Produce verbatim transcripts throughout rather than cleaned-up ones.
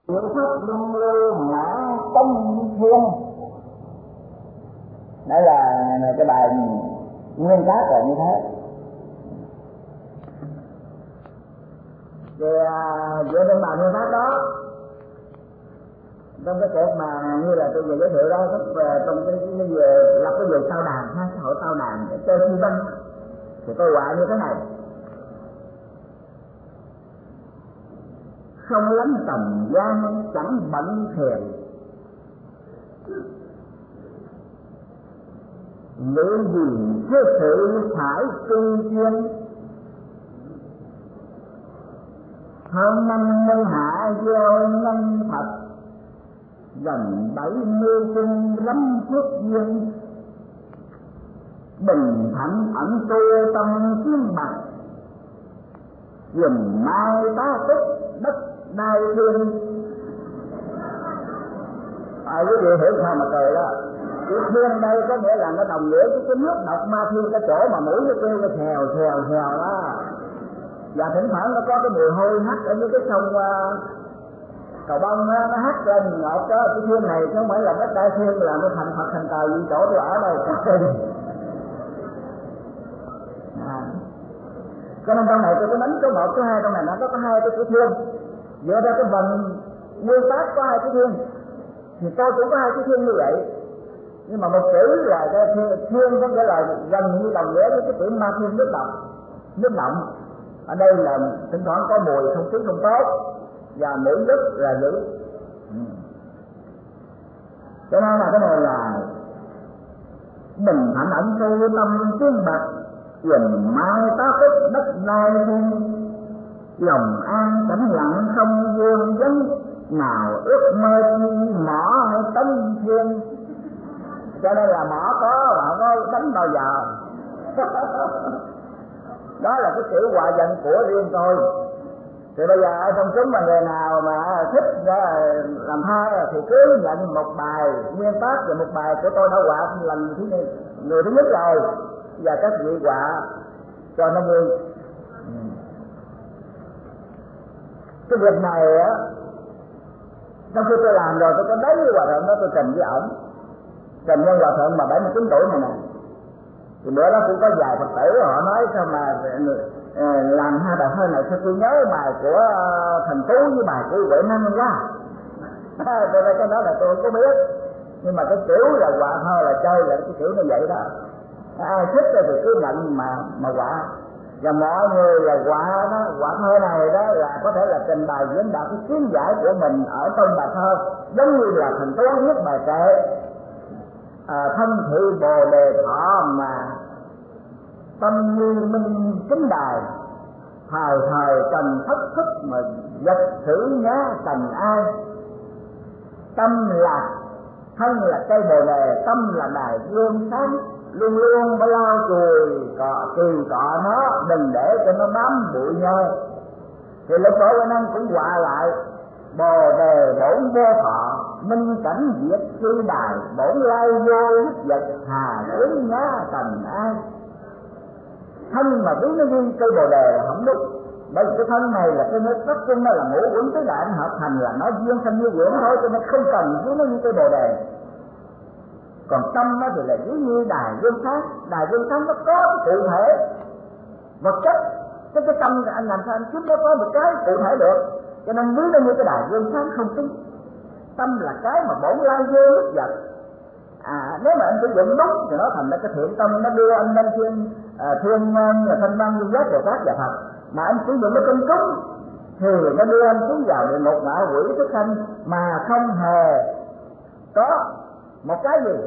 Tiểu pháp luân lưu mãn tâm thiên. Đấy là cái bài nguyên tác là như thế. Thì dựa trên bài nguyên tác đó, trong cái cuộc mà như là tôi vừa giới thiệu đó, trong cái cái về lập cái về sao đàn ha, xã hội sao đàn để chơi thi văn, thì tôi họa như thế này: không lắm tầm gian chẳng bận thiền, nghĩ gì thế sự phải tư duyên, hơn năm mươi hạ gieo năm thật, gần bảy mươi chung lắm phước duyên, bình thạnh ẩn tu tâm chiến bạc, dùm mai tá tích đất đai thiên. À, quý vị hiểu sao mà cười đó. Chữ thiên đây có nghĩa là nó đồng nghĩa với cái nước độc ma thiên, cái chỗ mà mũi nó kêu cái thèo thèo thèo đó. Và thỉnh thoảng nó có cái mùi hôi hắt ở dưới cái sông uh, Cầu Bông đó, nó hắt lên ngọt đó. Cái thiên này chứ không phải là đất đai thiên, là nó thành Phật thành trời gì chỗ tôi ở đây các đi. À. Cho nên trong này tôi có đánh số một, số hai, trong này nó có hai cái chữ thiên. Dựa ra cái vần nguyên tác có hai chữ thiên, thì tôi cũng có hai chữ thiên như vậy. Nhưng mà một chữ là cái thiên, thiên có nghĩa là gần như đồng nghĩa với cái chữ ma thiên, nước động, nước động. Ở đây là thỉnh thoảng có mùi không khí không tốt, và mũi rất là dữ. Ừ. Cho nên là cái này là bình thạnh ẩn tu tâm chiến bạc, dùm mai tá tích đất đai thiên, lòng an tĩnh lặng không vương vấn, nào ước mơ chi mỏ hay tấm thiên. Cho nên là mỏ có mà có tấm bao giờ. Đó là cái kiểu hòa giận của riêng tôi. Thì bây giờ ở trong chúng mà người nào mà thích làm thơ thì cứ nhận một bài nguyên tác và một bài của tôi đã họa lần thứ nhất, người thứ nhất rồi, và các vị họa cho nó vui. Cái việc này á, trong khi tôi làm rồi tôi có đấy với hòa thượng đó, tôi trình với ổng, trình với hòa thượng mà bảy mươi chín tuổi này nè. Thì bữa đó cũng có vài Phật tử họ nói sao mà làm hai bài thơ này, sao tôi nhớ bài của Thần Tú với bài của Huệ Năng quá. Tôi nói cái đó là tôi không có biết, nhưng mà cái kiểu là họa thơ là chơi là cái kiểu như vậy đó. Ai thích thì cứ nhận mà mà họa. Và mọi người là họa đó, họa thơ này đó là có thể là trình bày diễn đạt cái kiến giải của mình ở trong bài thơ, giống như là Thần Tú viết bài kệ à, thân thị bồ đề thọ mà tâm như minh kính đài, thời thời cần thất thức mà vật thử nhá cần ai. Tâm là thân là cây bồ đề, tâm là đài gương sáng, luôn luôn phải lau chùi cọ kỳ cọ nó, đừng để cho nó bám bụi nhơ. Thì Lục Bộ Huệ Năng cũng họa lại: bồ đề bổn vô thọ, minh cảnh diệt sư đài, bổn lai vô vật hà tướng nhá tầm ai. Thân mà biết nó ghi cây bồ đề là không đúng, bởi vì cái thân này là cái nước tất chung, nó là ngũ uẩn tứ đại hợp thành, là nó duyên sanh như quyển thôi, cho nên không cần biết nó ghi cây bồ đề. Còn tâm nó thì là giống như đài gương sáng, đài gương sáng nó có cái cụ thể vật chất. Cái cái tâm anh làm sao anh kiếm nó có một cái cụ thể được, cho nên biết nó như cái đài gương sáng không tính. Tâm là cái mà bổn lai vô lúc vật. À, nếu mà anh sử dụng đúng thì nó thành ra cái thiện tâm, nó đưa anh lên thiên à, thiên là thanh văn như giác Bồ Tát và Phật. Mà anh sử dụng nó công cúng thì nó đưa anh xuống vào địa ngục ngạ quỷ xuất sanh, mà không hề có một cái gì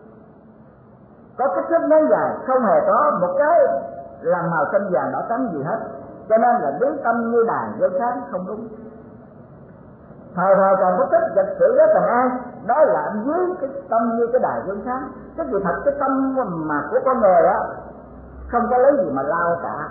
có kích thước nối dài, không hề có một cái làm màu xanh vàng đỏ trắng gì hết. Cho nên là biến tâm như đàn gương sáng không đúng. Thời thời còn có tích vật sự đó cần ai, đó là anh dưới cái tâm như cái đài gương sáng. Cái gì thật cái tâm mà của con người á không có lấy gì mà lao cả.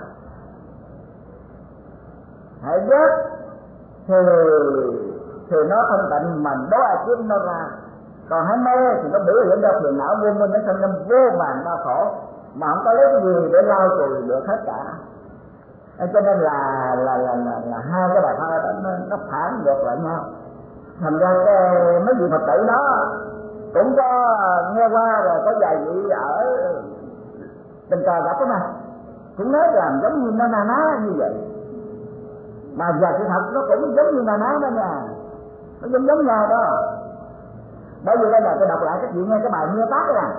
Hãy ghét thì thì nó thanh tịnh, mình đố ai kiếm nó ra. Còn hãy mê thì nó biểu hiện ra phiền não vô minh, nó thành ra vô vàn đau khổ, mà không có lấy cái gì để lau chùi được hết cả. Cho nên là là là là, là hai cái bài thơ đó nó, nó phản ngược lại nhau. thành ra cái mấy vị Phật tử đó cũng có nghe qua rồi, có vài vị ở tình cờ gặp đó mà cũng nói làm giống như nó na ná như vậy, mà giờ sự thật nó cũng giống như na ná đó nha, nó giống giống nhau đó. Bởi vì đây là tôi đọc lại các vị nghe cái bài miêu tả nè: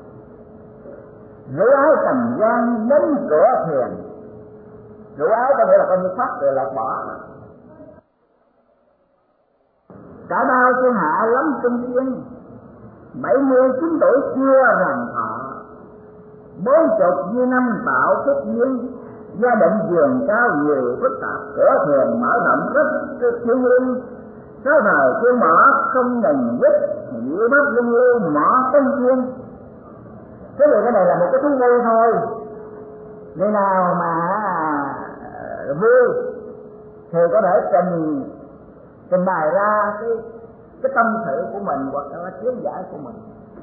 rủ áo tầm gian đến cửa thuyền, rủ áo có nghĩa là coi như thoát rồi lọt bỏ. Cả đau thiên hạ lắm trung thiên, bảy mươi chín tuổi chưa ràng thọ, bốn chục như năm tạo phúc duyên, gia định giường cao nhiều phức tạp, cửa thuyền mở rộng rất thiên liêng, sáu thời chuyên mở không ngừng dứt, như bắp lưng lưu mỏ tân duyên. Cái này cái này là một cái thú vui thôi, người nào mà vui thì có thể trình trình bày ra cái cái tâm sự của mình hoặc là kiến giải của mình.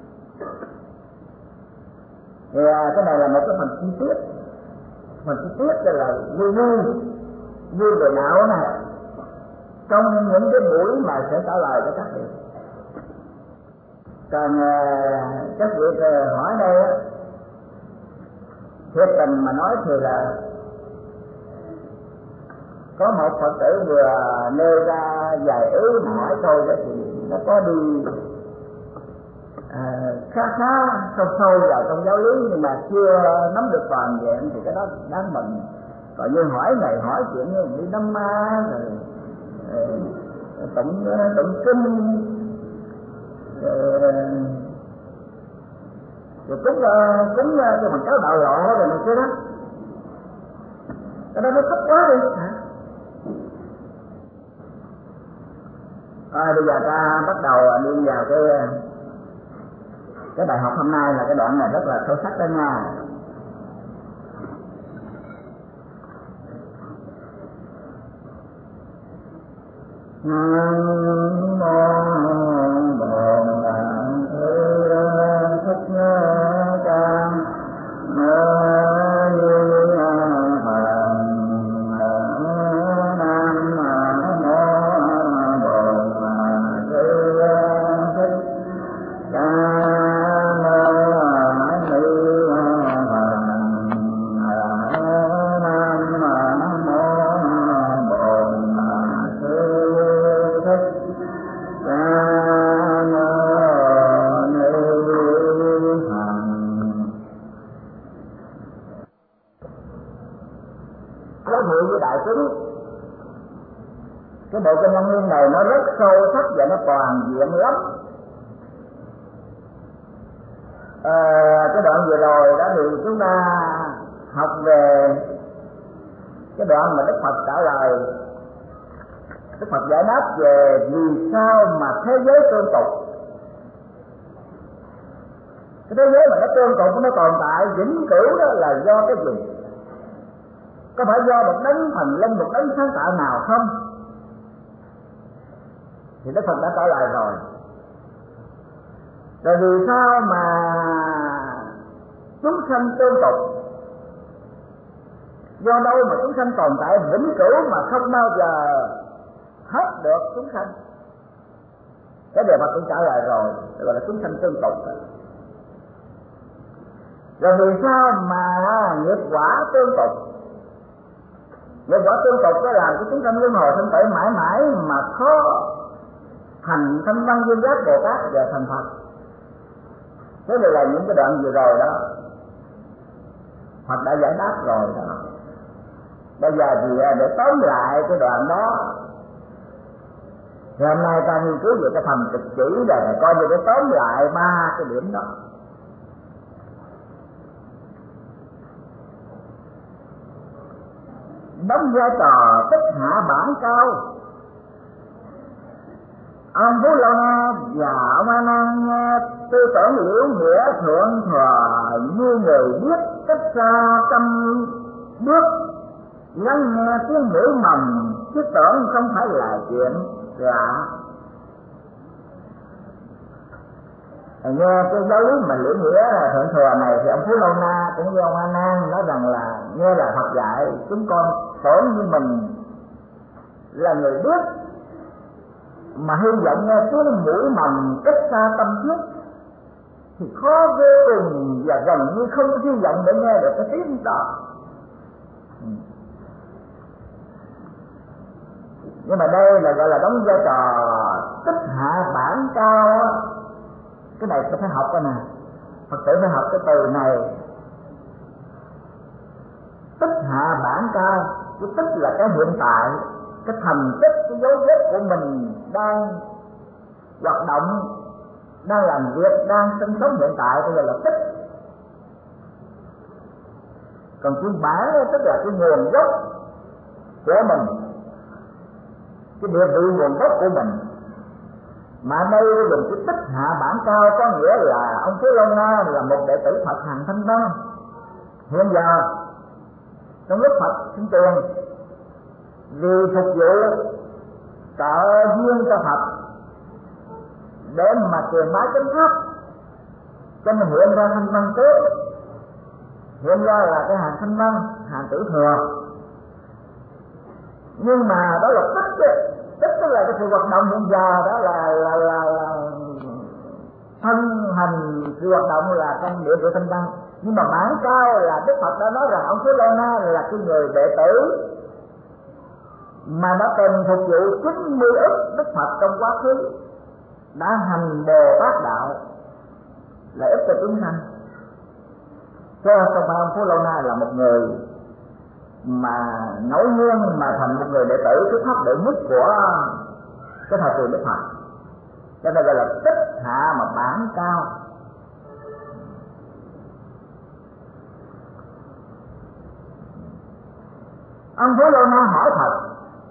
Thì cái này là một cái phần chi tiết, phần chi tiết đây là vui vui vui về não này, trong những cái buổi mà sẽ trả lời cho các vị. Còn các vị hỏi đây á, thiệt tình mà nói thì là có một Phật tử vừa nêu ra vài ý hỏi thôi đó, thì nó có đi à, khá khá sâu sâu vào trong giáo lý nhưng mà chưa nắm được toàn vẹn, thì cái đó đáng mừng. Còn như hỏi này hỏi chuyện như đi Nam Ma rồi tụng tụng kinh rồi cúng cúng cái bằng cáo đạo lộ rồi này kia đó, cái đó nó thấp quá đi hả? À, bây giờ ta bắt đầu đi vào cái cái bài học hôm nay, là cái đoạn này rất là sâu sắc đó nha. Nam mô Bổn Tạng Thích Ca Mâu Ni Phật. Cái bộ kinh Lăng Nghiêm này nó rất sâu sắc và nó toàn diện lắm. À, cái đoạn vừa rồi đó thì chúng ta học về cái đoạn mà Đức Phật trả lời, Đức Phật giải đáp về vì sao mà thế giới tương tục. Cái thế giới mà nó tương tục, nó tồn tại vĩnh cửu đó là do cái gì? Có phải do một đấng thần linh, một đấng sáng tạo nào không? Thì Đức Phật đã trả lời rồi. Rồi vì sao mà chúng sanh tương tục? Do đâu mà chúng sanh tồn tại vĩnh cửu mà không bao giờ hết được chúng sanh? Cái điều Phật cũng trả lời rồi, gọi là chúng sanh tương tục. Rồi vì sao mà nghiệp quả tương tục? Nghiệp quả tương tục đó làm cho chúng sanh luân hồi sanh tử mãi mãi mà khó thành thanh văn duyên giác Bồ Tát và thành Phật. Thế này là những cái đoạn vừa rồi đó Phật đã giải đáp rồi đó. Bây giờ thì để tóm lại cái đoạn đó, thì hôm nay ta nghiên cứu về cái phần trực chỉ này, coi như để tóm lại ba cái điểm đó. Đóng vai trò tích hạ bản cao. Ông Phú Lâu Na và ông A Nan nghe tư tưởng liễu nghĩa thượng thừa như người biết cách xa trăm bước, lắng nghe tiếng mũi mầm chứ tưởng không phải là chuyện lạ. Nghe cái giáo lý mà liễu nghĩa là thượng thừa này thì ông Phú Lâu Na cũng như ông A Nan nói rằng là nghe là Phật dạy, chúng con tưởng như mình là người biết mà hy vọng nghe tiếng mũi mầm cách xa tâm thiết thì khó vô cùng và gần như không có hy vọng để nghe được cái tiếng đó. Nhưng mà đây là gọi là đóng vai trò tích hạ bản cao á. Cái này tôi phải học coi nè, Phật tử phải học cái từ này. Tích hạ bản cao, cái tích là cái hiện tại, cái thành tích, cái dấu vết của mình đang hoạt động, đang làm việc, đang sinh sống hiện tại, đây là tích. Còn cái bản tức là cái nguồn gốc của mình, cái địa vị nguồn gốc của mình. Mà đây dùng cái tích hạ bản cao có nghĩa là ông Phú Long Na là một đệ tử Phật hàng Thanh Văn. Hiện giờ trong lúc Phật sinh tiền, vì phục vụ trợ duyên cho Phật để mà truyền bá chánh pháp, cho nên hiện ra Thanh Văn trước, hiện ra là cái hàng Thanh Văn, hàng Tử Thừa. Nhưng mà đó là tích chứ, tích tức là cái sự hoạt động hiện giờ, đó là là là, là thân hành sự hoạt động là trong địa của Thanh Văn. Nhưng mà bản cao là Đức Phật đã nói rằng ông Phú Lô Na là cái người đệ tử mà đã từng phục vụ chín mươi ức Đức Phật trong quá khứ, đã hành Bồ Tát đạo lợi ích cho chúng sanh. Cho không phải ông Phú Lô Na là một người mà ngẫu nhiên mà thành một người đệ tử xuất sắc đệ nhất của cái thời kỳ Đức Phật, cho nên gọi là tích hạ mà bản cao. Ông Phú Lô Na hỏi Phật: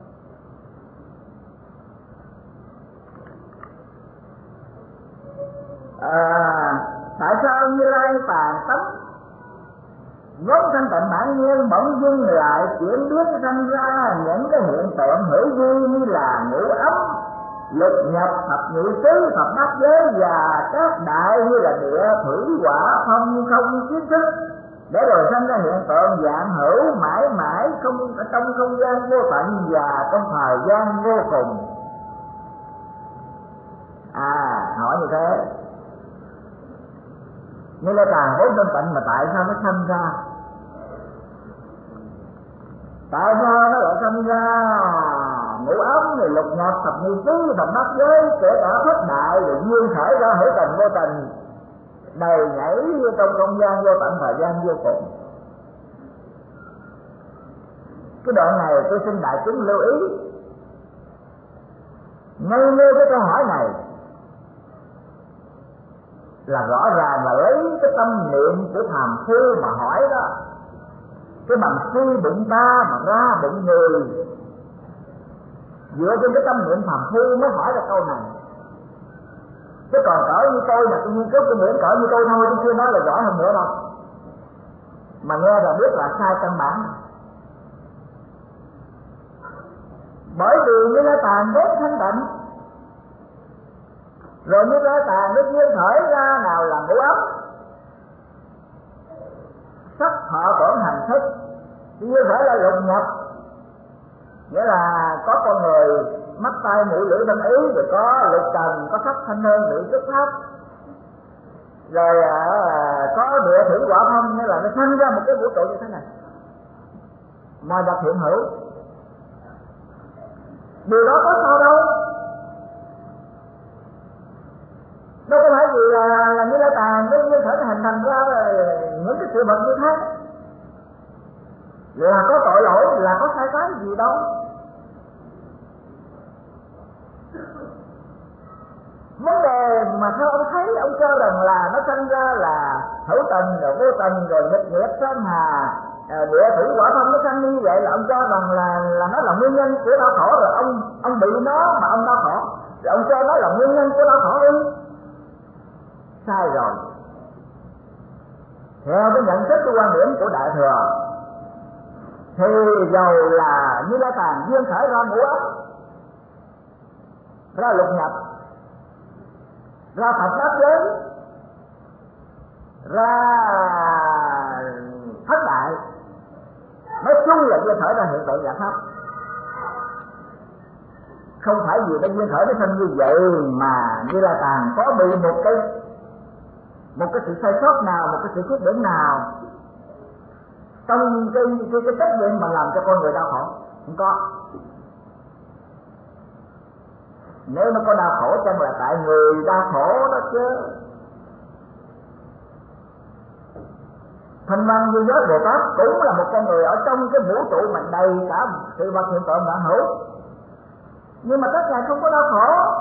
à, tại sao Như Lai tàn tấm vốn thanh tịnh bản nhiên bỗng dưng lại chuyển biến sinh ra những cái hiện tượng hữu vi như là ngũ ấm, lục nhập, thập nhị tứ, thập bát giới và các đại như là địa, thủy, hỏa, phong, không, kiến thức, để rồi sinh ra hiện tượng dạng hữu mãi mãi không ở trong không gian vô tận và trong thời gian vô cùng. À, hỏi như thế, Như Lai Tàn vốn thanh tịnh mà tại sao nó sinh ra? Tại sao nó lại sinh ra ngũ ấm này, lục nhập, thập nhị tứ, thập bát giới, kể cả thất đại rồi duyên khởi ra hữu tình vô tình, đầy nhảy trong không gian vô tận thời gian vô cùng? Cái đoạn này tôi xin đại chúng lưu ý. Ngay như cái câu hỏi này là rõ ràng là lấy cái tâm niệm của phàm phu mà hỏi đó, cái bằng suy bụng ta mà ra bụng người, dựa trên cái tâm niệm phàm phu mới hỏi ra câu này. Chứ còn cỡ như tôi là tôi nghiên cứu kinh nghiệm cỡ như tôi thôi, tôi chưa nói là giỏi hơn nữa đâu, mà nghe là biết là sai căn bản. Bởi vì Như Lai Tàn vốn thanh tịnh, rồi Như Lai Tàn nó duyên khởi ra nào là ngũ ấm, sắc thọ tưởng hành thức, duyên khởi là lục nhập, nghĩa là có con người mắt tai mũi lưỡi thân ý, rồi có lục trần, có sắc thanh hương vị xuất pháp, rồi à, có địa thủy hỏa phong, nghĩa là nó sinh ra một cái vũ trụ như thế này, mọi vật hiện hữu. Điều đó có sao đâu, đâu có phải gì là, là Như Lai Tàn nó duyên khởi hình thành ra những cái sự vật như thế là có tội lỗi, là có sai trái gì đâu. Vấn đề mà theo ông thấy, ông cho rằng là nó sinh ra là hữu tình rồi vô tình rồi nghịch nghiệp sơn hà địa thủy hỏa phong, nó sinh như vậy là ông cho rằng là là nó là nguyên nhân của đau khổ, rồi ông ông bị nó mà ông đau khổ, rồi ông cho nó là nguyên nhân của đau khổ ư? Sai rồi. Theo cái nhận thức, cái quan điểm của Đại Thừa thì dầu là Như Lai Tàn duyên khởi ra ngũ ấm, ra lục nhập, ra thập bát giới, ra thất đại, nói chung là duyên khởi ra hiện tượng giả pháp, không phải vì cái duyên khởi nó sinh như vậy, mà Như Lai Tạng có bị một cái một cái sự sai sót nào, một cái sự khuyết điểm nào trong cái cái, cái trách nhiệm mà làm cho con người đau khổ? Không có. Nếu nó có đau khổ chẳng là tại người đau khổ đó chứ. Thanh Văn Như Giới Bồ Tát cũng là một con người ở trong cái vũ trụ mà đầy cả sự vật hiện tượng vạn hữu, nhưng mà các ngài không có đau khổ.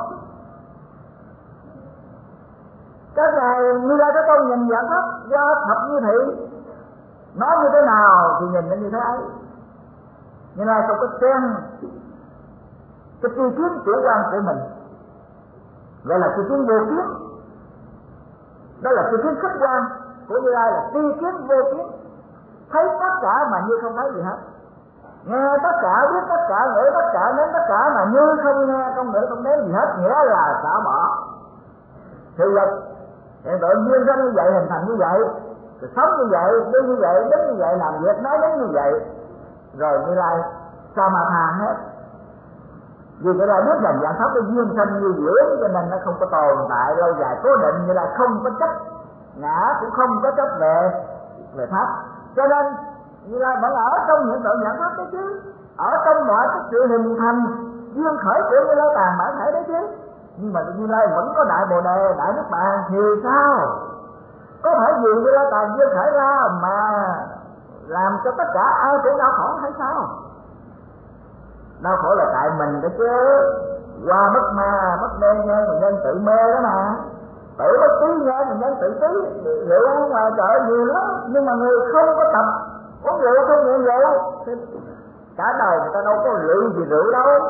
Các ngài Như Lai Thế Tôn nhìn Dạng Pháp do thập như thị, nói như thế nào thì nhìn nó như thế ấy. Như Lai không có xem cái tri kiến chủ quan của mình, gọi là tri kiến vô kiến. Đó là tri kiến khách quan của Như Lai, là tri kiến vô kiến, thấy tất cả mà như không thấy gì hết, nghe tất cả, biết tất cả, ngửi tất cả, nếm tất cả mà như không nghe, không ngửi, không nếm gì hết, nghĩa là xả bỏ sự vật hiện tượng duyên sinh như vậy, hình thành như vậy, rồi sống như vậy, đi như vậy, đến như vậy, làm việc nói đến như vậy, rồi Như Lai sao mà tha hết. Vì Như Lai biết rằng Dạng Pháp cái duyên sinh như dưỡng, cho nên nó không có tồn tại lâu dài cố định. Như Lai không có chấp ngã, cũng không có chấp về về pháp, cho nên Như Lai vẫn ở trong hiện tượng Dạng Pháp đấy chứ, ở trong mọi cái sự hình thành duyên khởi của Như Lai Tạng bản thể đấy chứ. Nhưng mà Như Lai vẫn có đại bồ đề, đại niết bàn thì sao? Có phải vì Như Lai Tạng duyên khởi ra mà làm cho tất cả ai cũng đau khổ hay sao? Đau khổ là tại mình đó chứ. Qua bất ma, bất mê nghe người nhân tự mê đó mà, tự bất tí nghe người nhân tự tí. Rượu ngoài chợ nhiều lắm, nhưng mà người không có tập uống rượu, không nghiện rượu thì cả đời người ta đâu có lụy gì rượu đâu.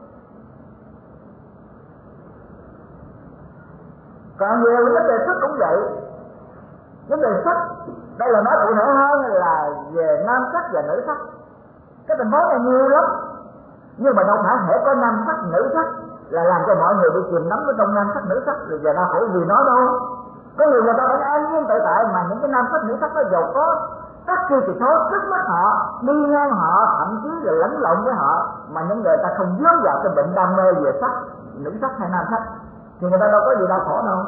Còn nhiều vấn đề sách cũng vậy. Vấn đề sách đây là nói cụ thể hơn là về nam sắc và nữ sắc. Cái tình huống này nhiều lắm, nhưng mà đâu phải hễ có nam sắc nữ sắc là làm cho mọi người bị chìm đắm ở trong nam sắc nữ sắc rồi giờ đau khổ vì nó đâu. Có người người ta vẫn an nhiên tự tại, mà những cái nam sắc nữ sắc đó giàu có các chiêu trì thố trước mắt họ, đi ngang họ, thậm chí là lẫn lộn với họ, mà những người ta không dướng vào cái bệnh đam mê về sắc, nữ sắc hay nam sắc thì người ta đâu có gì đau khổ đâu.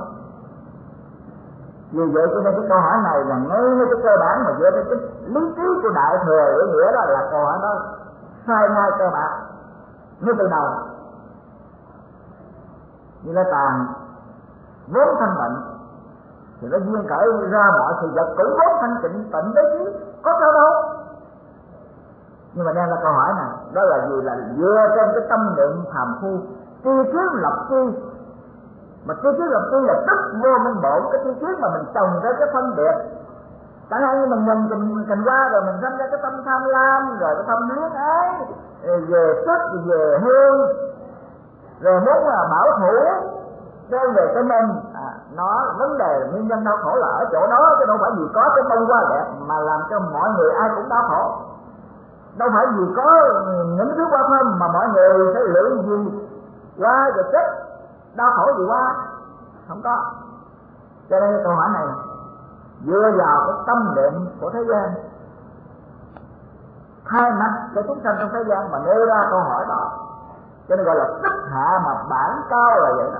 Vì vậy cho nên cái câu hỏi này là ngay cái cơ bản mà dựa trên cái lý trí của Đại Thừa ý nghĩa đó là câu hỏi đó sai ngay cơ bản ngay từ đầu. Như Lai Tạng vốn thanh tịnh thì nó duyên khởi ra mọi sự vật cũng vốn thanh tịnh tịnh đấy chứ, có sao đâu. Nhưng mà đang là câu hỏi này, đó là gì? Là dựa trên cái tâm niệm phàm phu, tri kiến lập chi. Mà tri kiến lập chi là tức vô minh bổn, cái tri kiến mà mình trồng ra cái phân biệt. Chẳng hạn như mình nhìn mình cành qua rồi mình sinh ra cái tâm tham lam, rồi cái tâm luyến ái, về sắc, về hương, rồi muốn là bảo thủ đem về cái mình. À, nó vấn đề nguyên nhân đau khổ là ở chỗ đó, chứ đâu phải vì có cái bông hoa đẹp mà làm cho mọi người ai cũng đau khổ. Đâu phải vì có những thứ qua thơm mà mọi người sẽ lựa gì qua rồi chết đau khổ gì qua, không có. Cho nên câu hỏi này dựa vào cái tâm niệm của thế gian, thay mặt cho chúng sanh trong thế gian mà nêu ra câu hỏi đó, cho nên gọi là tức hạ mà bản cao là vậy đó.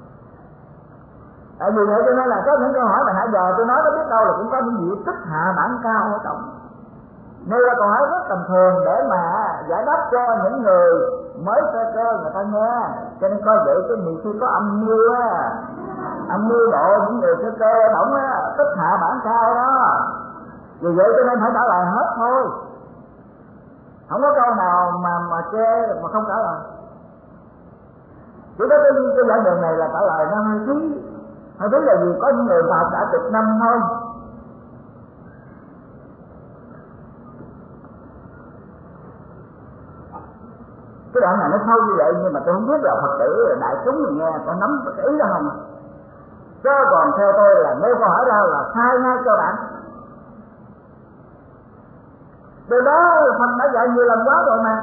Tại vì vậy cho nên là có những câu hỏi mà nãy giờ tôi nói có biết đâu là cũng có những gì tức hạ bản cao ở trong. Nêu ra câu hỏi rất tầm thường để mà giải đáp cho những người mới sơ cơ người ta nghe. Cho nên coi vậy cái nhiều khi có âm mưu á, âm mưu độ những người sơ cơ động á, tức hạ bản cao đó. Vì vậy cho nên phải trả lời hết thôi, không có câu nào mà mà chê mà không trả lời. Chỉ có cái cái giảng đường này là trả lời nó hơi phí. Hơi phí là vì có những người học đã chục năm thôi. Cái đoạn này nó sâu như vậy, nhưng mà tôi không biết là Phật tử đại chúng mình nghe có nắm cái ý đó không. Chứ còn theo tôi là nếu câu hỏi ra là sai ngay cơ bản. Điều đó Phật đã dạy nhiều lần quá rồi mà.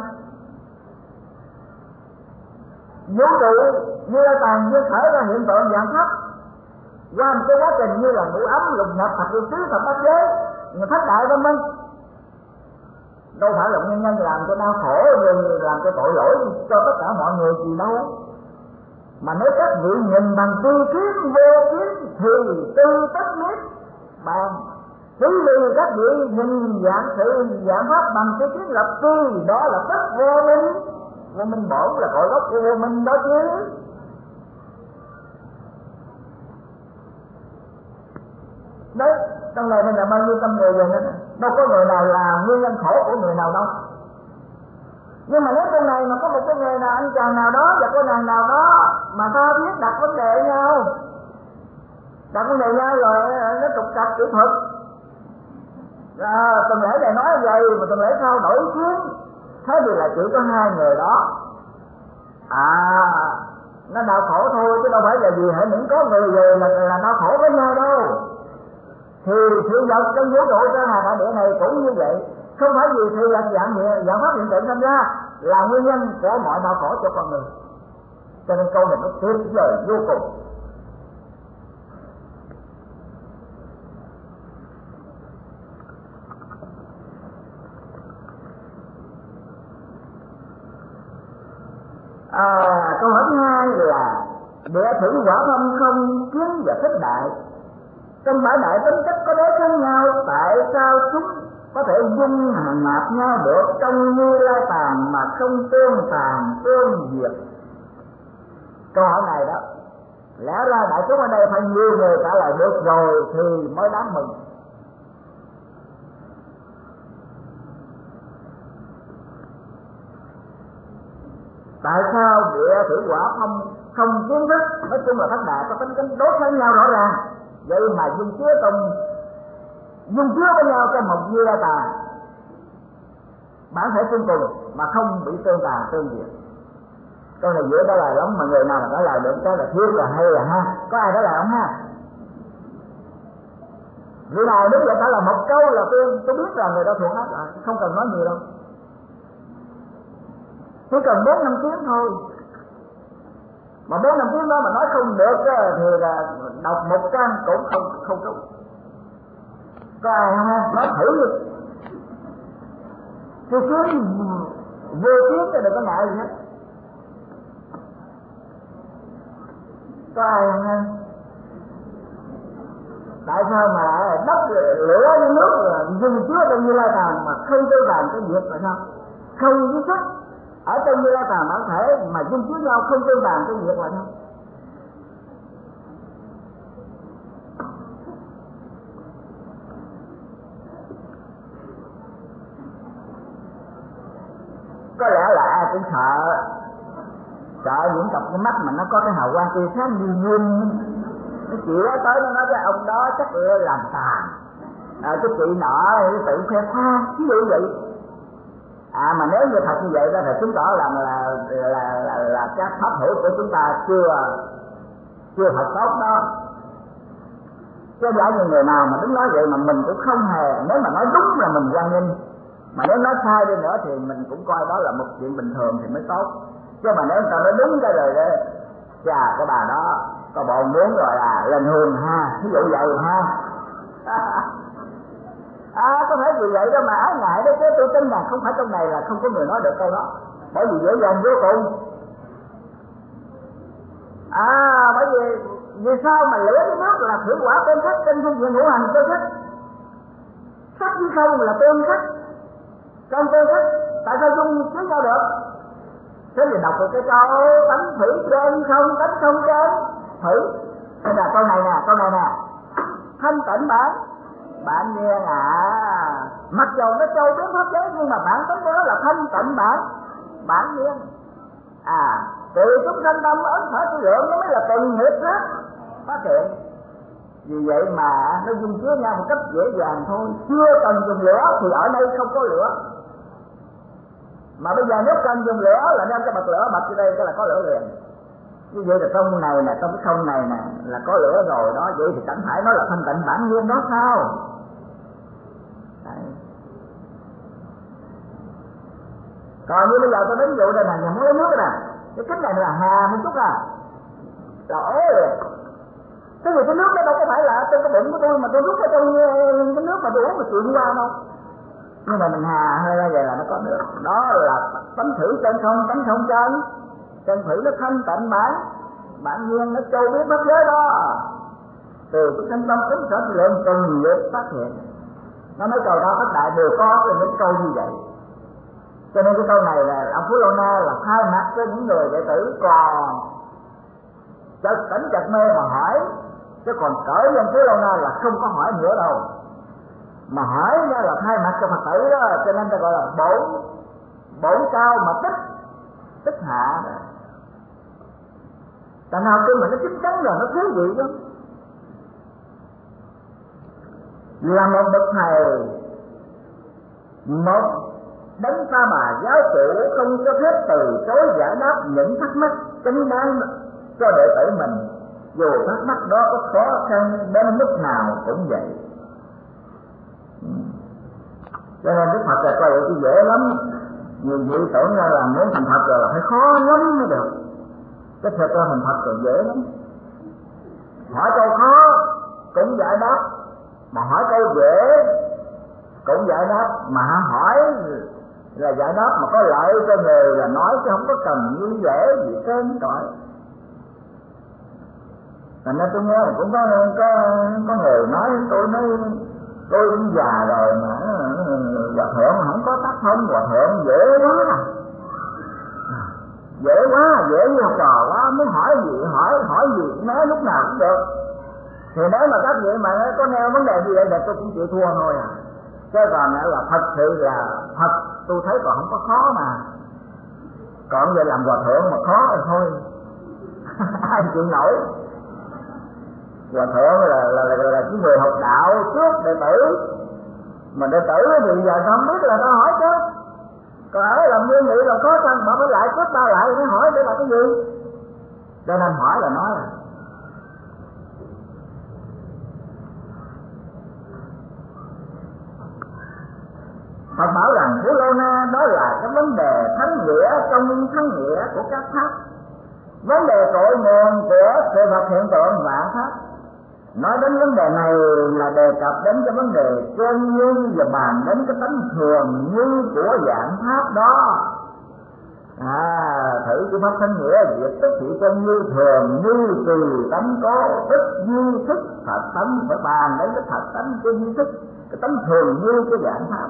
Vũ trụ Như Lai Tạng duyên khởi ra hiện tượng dạng pháp qua một cái quá trình như là ngũ ấm lục nhập thập lục tứ thập bát giới, người thất đại vân vân. đâu phải là nguyên nhân làm cho đau khổ rồi làm cho tội lỗi cho tất cả mọi người gì đâu. Mà nếu các vị nhìn bằng tư kiến vô kiến thì tư tất niết bàn. Chỉ vì các vị nhìn dạng sự dạng pháp bằng tư kiến lập tư, đó là tất vô minh. Vô minh bổn là cội gốc của vô minh đó chứ. Đấy, trong này là bao nhiêu tâm người vậy đó. Đâu có người nào là nguyên nhân khổ của người nào đâu. Nhưng mà nếu trong này mà có một cái người nào, anh chàng nào đó và cô nàng nào đó mà tha thiết đặt vấn đề nhau, đặt vấn đề nhau rồi nó trục trặc kỹ thuật, à, tuần lễ này nói vậy mà tuần lễ sau đổi ý kiến, thế thì là chỉ có hai người đó, à nó đau khổ thôi chứ đâu phải là gì hãy những có người về là là đau khổ với nhau đâu. Thì sự vật trong vũ trụ trên hà đại địa này cũng như vậy, không phải vì sự vật dạng dạng pháp hiện tượng sinh ra là nguyên nhân của mọi đau khổ cho con người. Cho nên câu này nó tuyệt vời vô cùng. À, câu hỏi thứ hai là địa thủy hỏa phong không kiến và thích đại, trong bãi đại tính chất có đối khác nhau, tại sao chúng có thể dung nạp nhau được trong Như Lai Tạng mà không tương tàn tương diệt? Câu hỏi này đó, lẽ ra đại chúng ở đây phải nhiều người trả lời được rồi thì mới đáng mừng. Tại sao địa thủy hỏa phong không kiến thức? Nói chung là các đại có tính tính đối khác nhau rõ ràng, vậy mà dung chứa trong dung chứa với nhau trong một Như Lai Tạng bản thể tương cùng mà không bị tương tàn tương diệt. Câu này dễ trả lời lắm, mà người nào mà trả lời được cái là thiếu là hay là ha. Có ai trả lời không ha? Người nào nếu vậy trả lời một câu là tôi tôi biết là người đó thuộc hết rồi, không cần nói nhiều đâu, chỉ cần bốn năm tiếng thôi. Mà bốn năm tiếng đó mà nói không được thì là đọc một trang cũng không không đúng. Có ai không ha? Nói thử đi. Thì cứ vô tiếng thì đừng có ngại gì hết. Có ai không ha? Tại sao mà đất lửa với nước dung chứa trong Như Lai Tạng mà không tiêu tàn cái việc là sao? Không với sức ở trong Như Lai Tạng bản thể mà dung chứa nhau không tiêu tàn cái việc là sao? Có lẽ là ai cũng sợ sợ những cặp cái mắt mà nó có cái hào quang tia sáng như nhung, cái chị đó tới nó nói cái ông đó chắc là làm tàn, à, cái chị nọ tự khoe khoang ví dụ vậy. À mà nếu như thật như vậy đó thì chứng tỏ rằng là là là, là, là các pháp hữu của chúng ta chưa chưa thật tốt đó. Chứ giả như người nào mà đứng nói vậy mà mình cũng không hề, nếu mà nói đúng là mình hoan nghênh, mà nếu nói sai đi nữa thì mình cũng coi đó là một chuyện bình thường thì mới tốt. Chứ mà nếu người ta nói đúng cái lời đó, chà cái bà đó có bộ muốn rồi à lên hương ha, ví dụ vậy ha. À có thể vì vậy đó mà ái ngại đó, chứ tôi tin rằng không phải trong này là không có người nói được câu đó, bởi vì dễ dàng vô cùng. À bởi vì vì sao mà lửa với nước là thủy hỏa tương khắc, trên phương diện ngũ hành tương khắc, sắc với không là tương khắc, trong tương khắc tại sao dung chứa nhau được? Thế thì đọc được cái câu tánh thủy trên không, tánh không trên thủy. Đây là câu này nè, câu này nè, thanh tịnh bản bản nhiên à, mặc dù nó châu biến pháp giới nhưng mà bản tính của nó là thanh tịnh bản bản nhiên à. Từ chúng sanh tâm ấn phải tư lượng nó mới là từng nghiệp đó phát hiện. Vì vậy mà nó dung chứa nhau một cách dễ dàng thôi, chưa cần dùng lửa thì ở đây không có lửa. Mà bây giờ nếu cần dùng lửa là đem cái bật lửa bật vô đây cái là có lửa liền. Như vậy là trong này nè, trong cái không này nè là có lửa rồi đó, vậy thì chẳng phải nó là thanh tịnh bản nhiên đó sao? Đấy. Còn như bây giờ tôi đến vụ đây nè, nhà muốn lấy nước đây nè, cái cách này là hà một chút à, là ế rồi. Thế thì cái nước đó đâu có phải là trong cái bụng của tôi mà tôi rút ở trong cái nước mà tôi uống mà chuyện qua đâu. nhưng mà mình hà hơi ra vậy là nó có nước. Đó là tánh thủy chân không, tánh không chân. Chân thủy nó thanh tịnh bản bản nhiên, nó châu biết pháp giới đó. Từ cái thanh tâm tính sở lượng từng việc phát hiện. Nó nói câu đó các đại đều có từ những câu như vậy. Cho nên cái câu này là ông Phú Lô Na là khai mặt cho những người đệ tử còn chợt tỉnh chợt mê mà hỏi, chứ còn cởi ông Phú Lô Na là không có hỏi nữa đâu. Mà hỏi ra là thay mặt cho Phật tử đó, cho nên ta gọi là bổn bổn cao mà tích tích hạ. Tại nào khi mà nó chắc chắn rồi nó thiếu gì chứ. Là một bậc thầy, một đánh ta bà giáo chủ không cho phép từ chối giải đáp những thắc mắc chính đáng cho đệ tử mình, dù thắc mắc đó có khó khăn đến mức nào cũng vậy. Cho nên Đức Phật là coi vậy chứ dễ lắm. Nhiều vị tưởng ra là muốn thành Phật rồi là phải khó lắm mới được. Cái thật ra thành Phật rồi dễ lắm. Hỏi câu khó cũng giải đáp, mà hỏi câu dễ cũng giải đáp. Mà hỏi là giải đáp mà có lợi cho người là nói, chứ không có cần như dễ gì trơn trọi. Thành ra tôi nghe cũng có có có người nói tôi nói tôi cũng già rồi mà hòa thượng không có tác phong, hòa thượng dễ quá, dễ quá, dễ như học trò quá, muốn hỏi gì hỏi hỏi gì cũng nói lúc nào cũng được. Thì nếu mà các vị mà có nêu vấn đề gì vậy thì tôi cũng chịu thua thôi à. Chứ còn là thật sự là thật, tôi thấy còn không có khó mà. Còn về làm hòa thượng mà khó rồi thôi ai chịu nổi. Hòa thượng là là, là, là, là cái người học đạo trước đệ tử, mà đệ tử thì giờ không biết là nó hỏi chứ. Còn ở làm nguyên nghị là khó khăn, mà mới lại trước ta lại mới hỏi để là cái gì. Cho nên hỏi là nói là Phật bảo rằng Phú Lô Na đó là cái vấn đề thánh nghĩa trong thánh nghĩa của các pháp, vấn đề cội nguồn của sự vật hiện tượng vạn pháp. Nói đến vấn đề này là đề cập đến cái vấn đề chân như và bàn đến cái tánh thường như của dạng pháp đó. À, thử cái pháp thánh nghĩa việc tức thị chân như thường như từ tánh có tức như thức thật tánh, phải bàn đến cái thật tánh của như thức, cái tánh thường như của dạng pháp.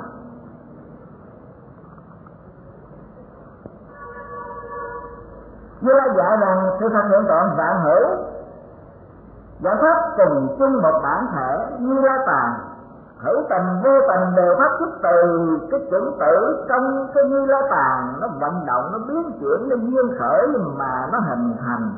Như là dạy rằng sự thật hiện tượng vạn hữu, dạng pháp cùng chung một bản thể như la tàn, hữu tình vô tình đều phát xuất từ cái chủng tử trong cái như la tàn, nó vận động, nó biến chuyển, nó duyên khởi mà nó hình thành.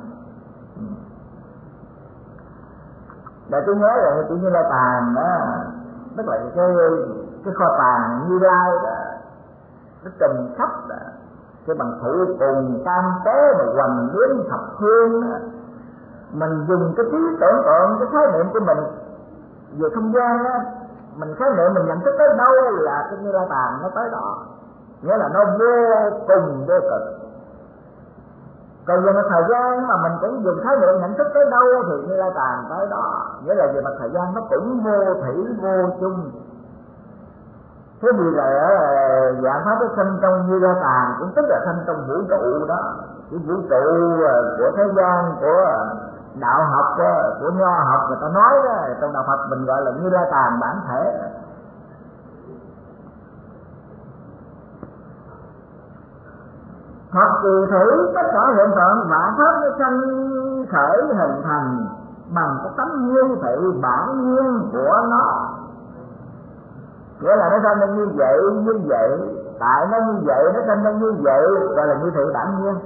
Để tôi nhớ là cái như la tàn đó, tức là cái cái kho tàng Như Lai đó, nó trùm khắp đó, cái bằng thụ cùng tam tế mà hoành biến thập phương đó. Mình dùng cái trí tưởng tượng, cái khái niệm của mình về không gian á, mình khái niệm mình nhận thức tới đâu là cái Như La Tàn nó tới đó, nghĩa là nó vô cùng vô cực. Còn về mặt thời gian mà mình cũng dùng khái niệm nhận thức tới đâu thì Như La Tàn tới đó, nghĩa là về mặt thời gian nó cũng vô thủy vô chung. Thế vì là dạng pháp cái sinh trong Như La Tàn cũng tức là sinh trong vũ trụ đó, cái vũ trụ của thế gian, của đạo học, của nho học người ta nói đó, trong đạo Phật mình gọi là Như La Tàn bản thể. Phật kỳ thử tất cả hiện tượng vạn pháp nó sanh khởi hình thành bằng cái tánh nguyên thị bản nhiên của nó, nghĩa là nó sanh ra như vậy như vậy, tại nó như vậy nó sanh ra như vậy, gọi là như thị bản nhiên.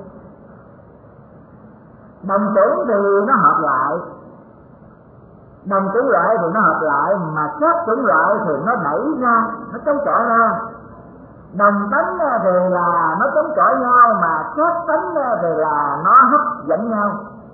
Đồng chủng thì nó hợp lại, đồng chủng loại thì nó hợp lại, mà khác chủng loại thì nó đẩy ra, nó chống chọi ra. Đồng tánh thì là nó chống chọi nhau, mà khác tánh thì là nó hấp dẫn nhau.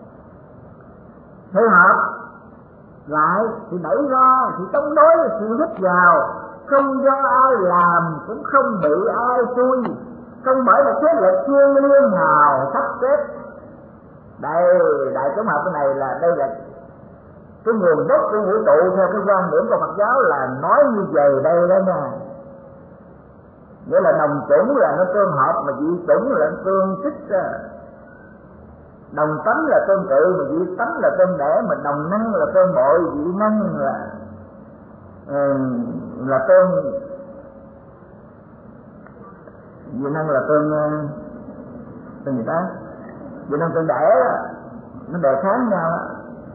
Thì hợp lại thì đẩy ra, thì chống đối thì hít vào, không do ai làm cũng không bị ai xui, không bởi một thế lực thiên liêng nào sắp xếp. Đây đại chúng học cái này là đây là cái nguồn gốc của vũ trụ theo cái quan điểm của Phật giáo là nói như vậy đây đó nha. nghĩa là đồng chủng là nó tương hợp, mà dị chủng là nó tương xích ra. Đồng tánh là tương tự, mà dị tánh là tương để, mà đồng năng là tương bội, dị năng là là tương dị năng là tương tương gì ta? Dị năng tương để nó đề kháng nhau á.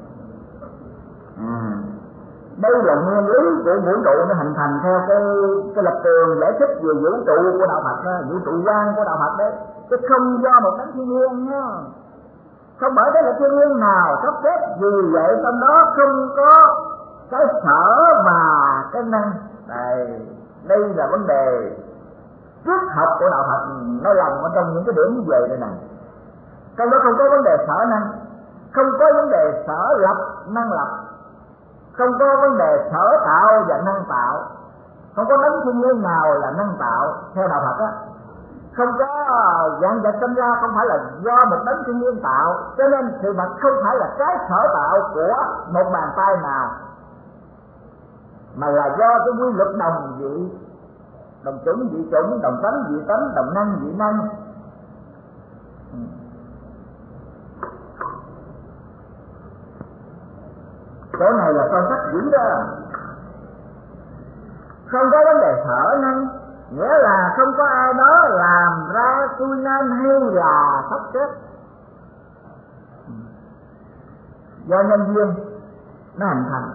À, đây là nguyên lý của vũ trụ nó hình thành theo cái cái lập trường giải thích về vũ trụ của đạo Phật đó, vũ trụ quan của đạo Phật đấy, chứ không do một đấng thiên nhiên nhá. Không bởi thế là thiên nhiên nào sắp xếp, vì vậy trong đó không có cái sở và cái năng. Đây, đây là vấn đề triết học của đạo Phật nó lòng ở trong những cái điểm như vậy đây này. Trong đó không có vấn đề sở năng, không có vấn đề sở lập năng lập, không có vấn đề sở tạo và năng tạo, không có đấng thiên nhiên nào là năng tạo theo đạo Phật á. Không có dạng vật sinh ra không phải là do một đấng thiên nhiên tạo, cho nên sự vật không phải là cái sở tạo của một bàn tay nào, mà là do cái quy luật đồng vị, đồng chủng dị chủng, đồng tánh dị tánh, đồng năng dị năng. Chỗ này là con sách diễn ra, không có vấn đề sở năng, nghĩa là không có ai đó làm ra tôi năng hay là sắp xếp, do nhân duyên nó hình thành.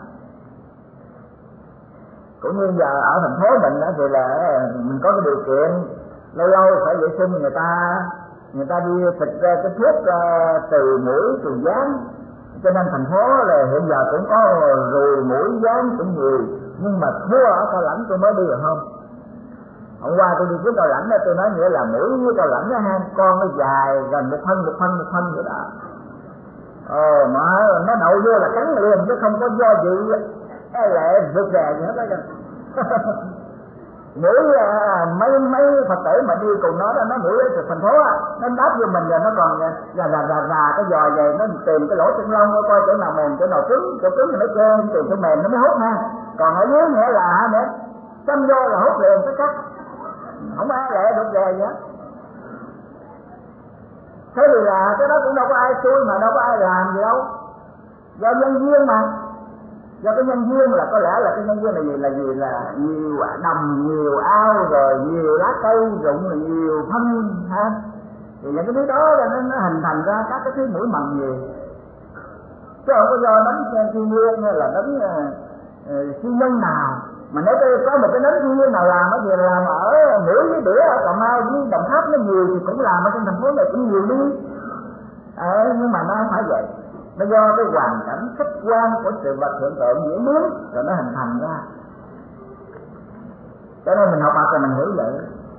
Cũng như giờ ở thành phố mình đó, thì là mình có cái điều kiện lâu lâu phải vệ sinh, người ta người ta đi xịt ra cái thuốc uh, từ mũi từ gián, cho nên thành phố là hiện giờ cũng có ruồi mũi gián cũng nhiều, nhưng mà thua ở Cao Lãnh tôi mới đi được không. Hôm qua tôi đi với Cao Lãnh đó, tôi nói nghĩa là mũi với Cao Lãnh đó ha, con nó dài gần một phân một phân một phân vậy đó. Ờ mà nó đậu vô là cắn liền, chứ không có do gì e lệ rụt rè gì hết đó. Mũi mấy mấy Phật tử mà đi cùng nó đó, nó mũi ở thành phố á, nó đáp vô mình rồi nó còn gà gà gà gà cái giò vậy, nó tìm cái lỗ chân lông nó coi chỗ nào mềm chỗ nào cứng, chỗ cứng thì nó trơn, tìm chỗ mềm nó mới hút ha. Còn ở dưới nghĩa là nữa chăm vô là hút liền cái cắt, không ai lệ được rè gì hết. Thế thì là cái đó cũng đâu có ai xui mà đâu có ai làm gì đâu, do nhân duyên mà. Do cái nhân duyên là có lẽ là cái nhân duyên là gì là gì là nhiều đồng, nhiều ao, rồi nhiều lá cây rụng, rồi nhiều phân ha. Thì những cái thứ đó là nó, nó hình thành ra các cái thứ mũi mầm nhiều, chứ không có do đánh thiên nhiên hay là đánh uh, siêu nhân nào. Mà nếu tôi có một cái đánh thiên nhiên nào làm thì làm ở mũi với đĩa ở Cà Mau với Đồng Tháp nó nhiều thì cũng làm ở trong thành phố này cũng nhiều đi. À, nhưng mà nó không phải vậy, nó do cái hoàn cảnh khách quan của sự vật hiện tượng diễn biến rồi nó hình thành ra. Cho nên mình học Phật thì mình hiểu vậy.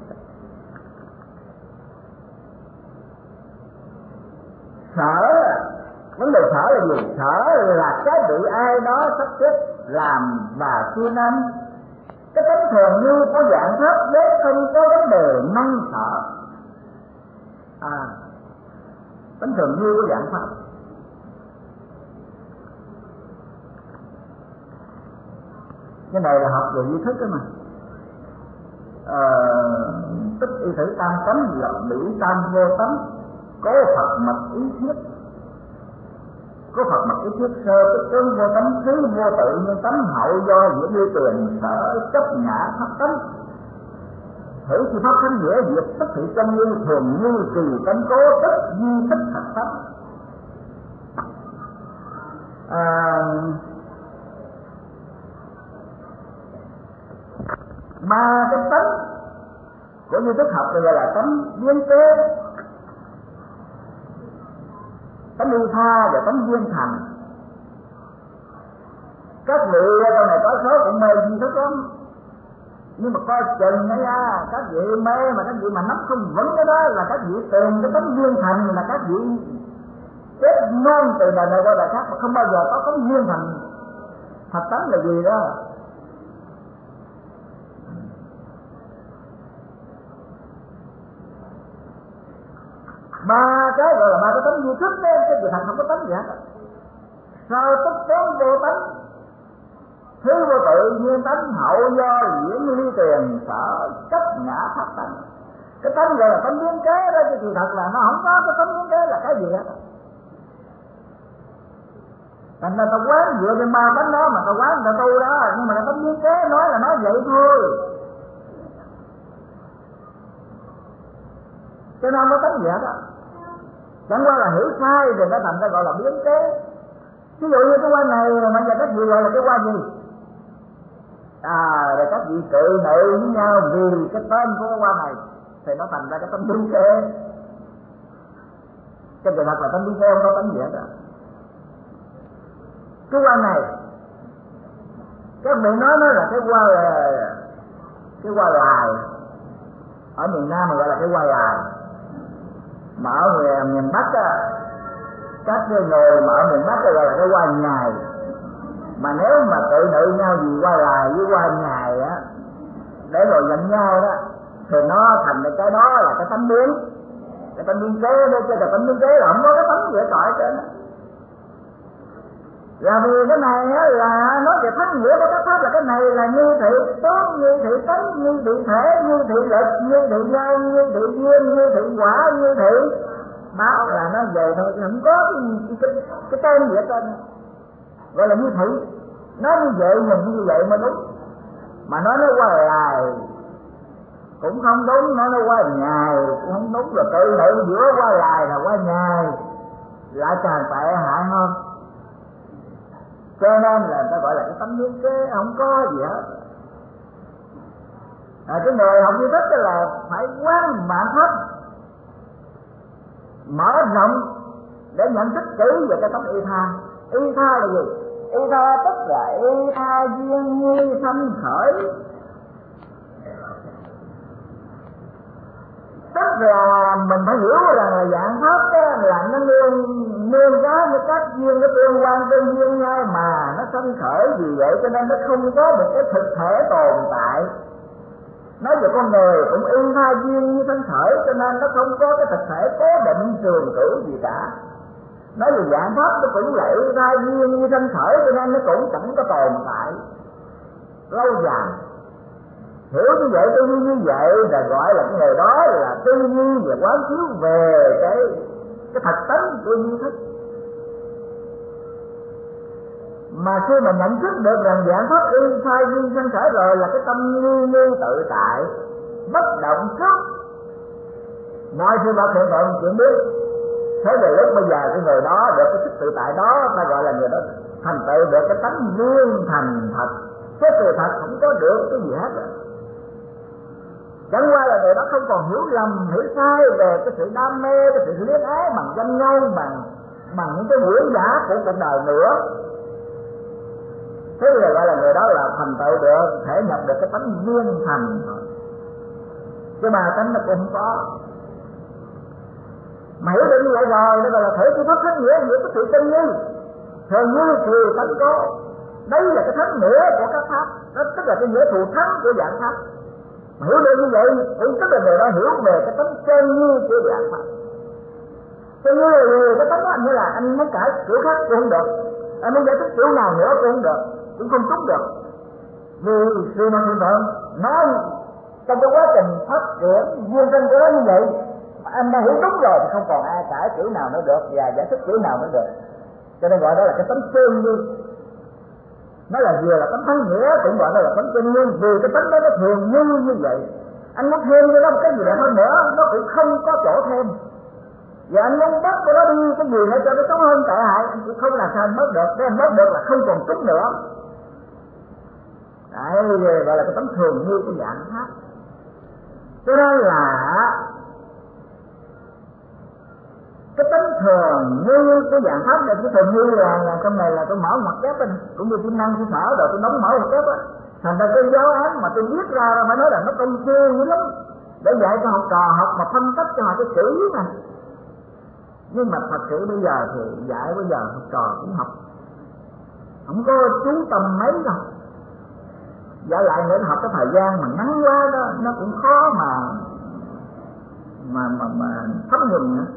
Sở, vấn đề sở là gì? Sở là cái bị ai đó sắp xếp làm và siêu năng. Cái tánh thường như có dạng thấp đấy, không có vấn đề năng sở. À, tánh thường như có dạng pháp. Cái này là học về duy thức đó mà. Ờ, tức y thử tam tánh, lập bỉ tam vô tánh, có Phật mật ý thiết. Có Phật mật ý thiết sơ tức tướng vô tánh, thứ vô tự nhưng tánh hậu do những lưu tiền sở chấp ngã pháp tánh. Thử khi pháp thánh nghĩa diệt tất thị chân như thường như trì tánh cố tức duy thích thật tánh. À, ba cái tánh của duy thức học thì gọi là tánh biến tế, tánh ưu tha và tánh duyên thành. Các vị trong này có số cũng mê duy thức lắm, nhưng mà coi chừng đấy nha, các vị mê mà các vị mà nắm không vững cái đó là các vị tìm cái tánh duyên thành, là các vị chết non từ đời này qua đời khác mà không bao giờ có tánh duyên thành. Thật tánh là gì đó? Ba cái gọi là ba cái tánh duy thức đấy, cái gì thành không có tánh gì hết. Sơ tức tướng vô tánh, thứ vô tự nhiên tánh hậu do diễn ly tiền sở chấp ngã pháp tánh. Cái tánh gọi là tánh biến kế đó, chứ kỳ thật là nó không có cái tánh biến kế là cái gì hết. Thành ra ta quán dựa trên ba tánh đó mà ta quán người ta tu đó, nhưng mà là tánh biến kế nói là nói vậy thôi, cho nên nó tánh vậy đó. Chẳng qua là hiểu sai thì nó thành ra gọi là biến kế. Ví dụ như cái quan này mà giờ các vị gọi là cái quan gì? À, rồi các vị cự nữ với nhau vì cái tên của cái quan này thì nó thành ra cái tánh biến kế. Cái việc thật là tánh biến kế không có tánh gì hết đó. Cái quan này các vị nói nó là cái quan là cái quan lài, ở miền Nam mà gọi là cái quan lài, mà ở miền, miền Bắc á, các người mà ở miền Bắc gọi là cái quan nhài. Mà nếu mà tự nữ nhau gì qua lại với qua nhài á, để rồi giận nhau đó, thì nó thành cái đó là cái tánh biến, cái tánh biến kế đó, chứ là tánh biến kế là không có cái tánh dễ cõi trên đó. Là vì cái này á là nói về thắng nghĩa của các pháp là cái này là như thị tướng, như thị tánh, như thị thể, như thị lực, như thị nhân, như thị duyên, như thị quả, như thị báo, là nó về thôi, không có cái cái, cái tên gì ở trên, gọi là như thị. Nói như vậy nhìn như vậy mới đúng, mà nói nó qua lại cũng không đúng, nói nó qua nhài cũng không đúng, rồi tự nữ giữa qua lại là qua nhài lại càng tệ hại hơn. Cho nên là ta gọi là cái tánh biến kế, không có gì hết. À, cái người học duy thức là phải quán bản pháp, mở rộng để nhận thức kỹ về cái tánh y tha. Y tha là gì? Y tha tức là y tha duyên nhi sanh khởi, tức là mình phải hiểu rằng là dạng pháp đó là nó nương nương giá với các duyên, cái tương quan tương duyên nhau mà nó sanh khởi. Vì vậy cho nên nó không có một cái thực thể tồn tại. Nói về con người cũng y tha duyên như sanh khởi, cho nên nó không có cái thực thể cố định trường cửu gì cả. Nói về dạng pháp nó cũng là y tha duyên như sanh khởi, cho nên nó cũng chẳng có tồn tại lâu dài. Hiểu như vậy, tư duy như vậy là gọi là cái người đó là tư duy và quán chiếu về cái cái thật tánh của duy thức. Mà khi mà nhận thức được rằng dạng pháp y tha duyên sanh khởi rồi là cái tâm như như tự tại, bất động trước mọi sự vật hiện tượng chuyển biến. Thế về lúc bây giờ cái người đó được cái sức tự tại đó, ta gọi là người đó thành tựu được cái tánh viên thành thật. Cái sự thật không có được cái gì hết. Chẳng qua là người đó không còn hiểu lầm, hiểu sai về cái sự đam mê, cái sự luyến ái bằng danh ngôn, bằng bằng những cái buổi giả của cuộc đời nữa. Thế là gọi là người đó là thành tựu được, thể nhập được cái tánh viên thành thôi. Cái bà tánh nó cũng không có. Mà hiểu được như vậy rồi, nó gọi là thể của pháp thánh nghĩa, nghĩa của sự chân như. Thường như thì tánh có. Đấy là cái thánh nghĩa của các pháp, đó tức là cái nghĩa thù thắng của dạng pháp. Mà hiểu được như vậy cũng tức là người đó hiểu về cái tánh chân như của dạng pháp. Chân như là gì? Cái tánh đó như là anh muốn cải kiểu khác cũng không được, anh muốn giải thích kiểu nào nữa cũng không được, cũng không trúng được. Vì sự mà hiện tượng nó trong cái quá trình phát triển duyên sinh của nó như vậy, anh đã hiểu đúng rồi thì không còn ai cãi kiểu nào nữa được và giải thích kiểu nào nữa được. Cho nên gọi đó là cái tánh chân như. Nó là vừa là tánh thắng nghĩa, cũng gọi nó là tánh chân như. Vì cái tánh đó nó thường như như vậy, anh muốn thêm cho nó một cái gì đẹp hơn nữa, nó cũng không có chỗ thêm. Và anh muốn bắt cho nó đi cái gì để cho nó xấu hơn tệ hại, anh cũng không làm sao anh bớt được. Để anh bớt được là không còn trúng nữa. Đấy, gọi là cái tánh thường như của dạng pháp. Cho nên là cái tính thường như cái dạng pháp này, cái thường như là, là trong này là tôi mở mặt kép anh, cũng như tôi năng tôi sở rồi tôi đóng mở mặt kép á. Thành ra cái giáo án mà tôi viết ra phải nói là nó công phu dữ lắm, để dạy cho học trò học mà phân tích cho họ cái chữ này. Nhưng mà thật sự bây giờ thì dạy bây giờ học trò cũng học không có chú tâm mấy đâu. Dạy lại nữa học cái thời gian mà ngắn quá đó, nó cũng khó mà mà mà mà thấm nhuần nữa.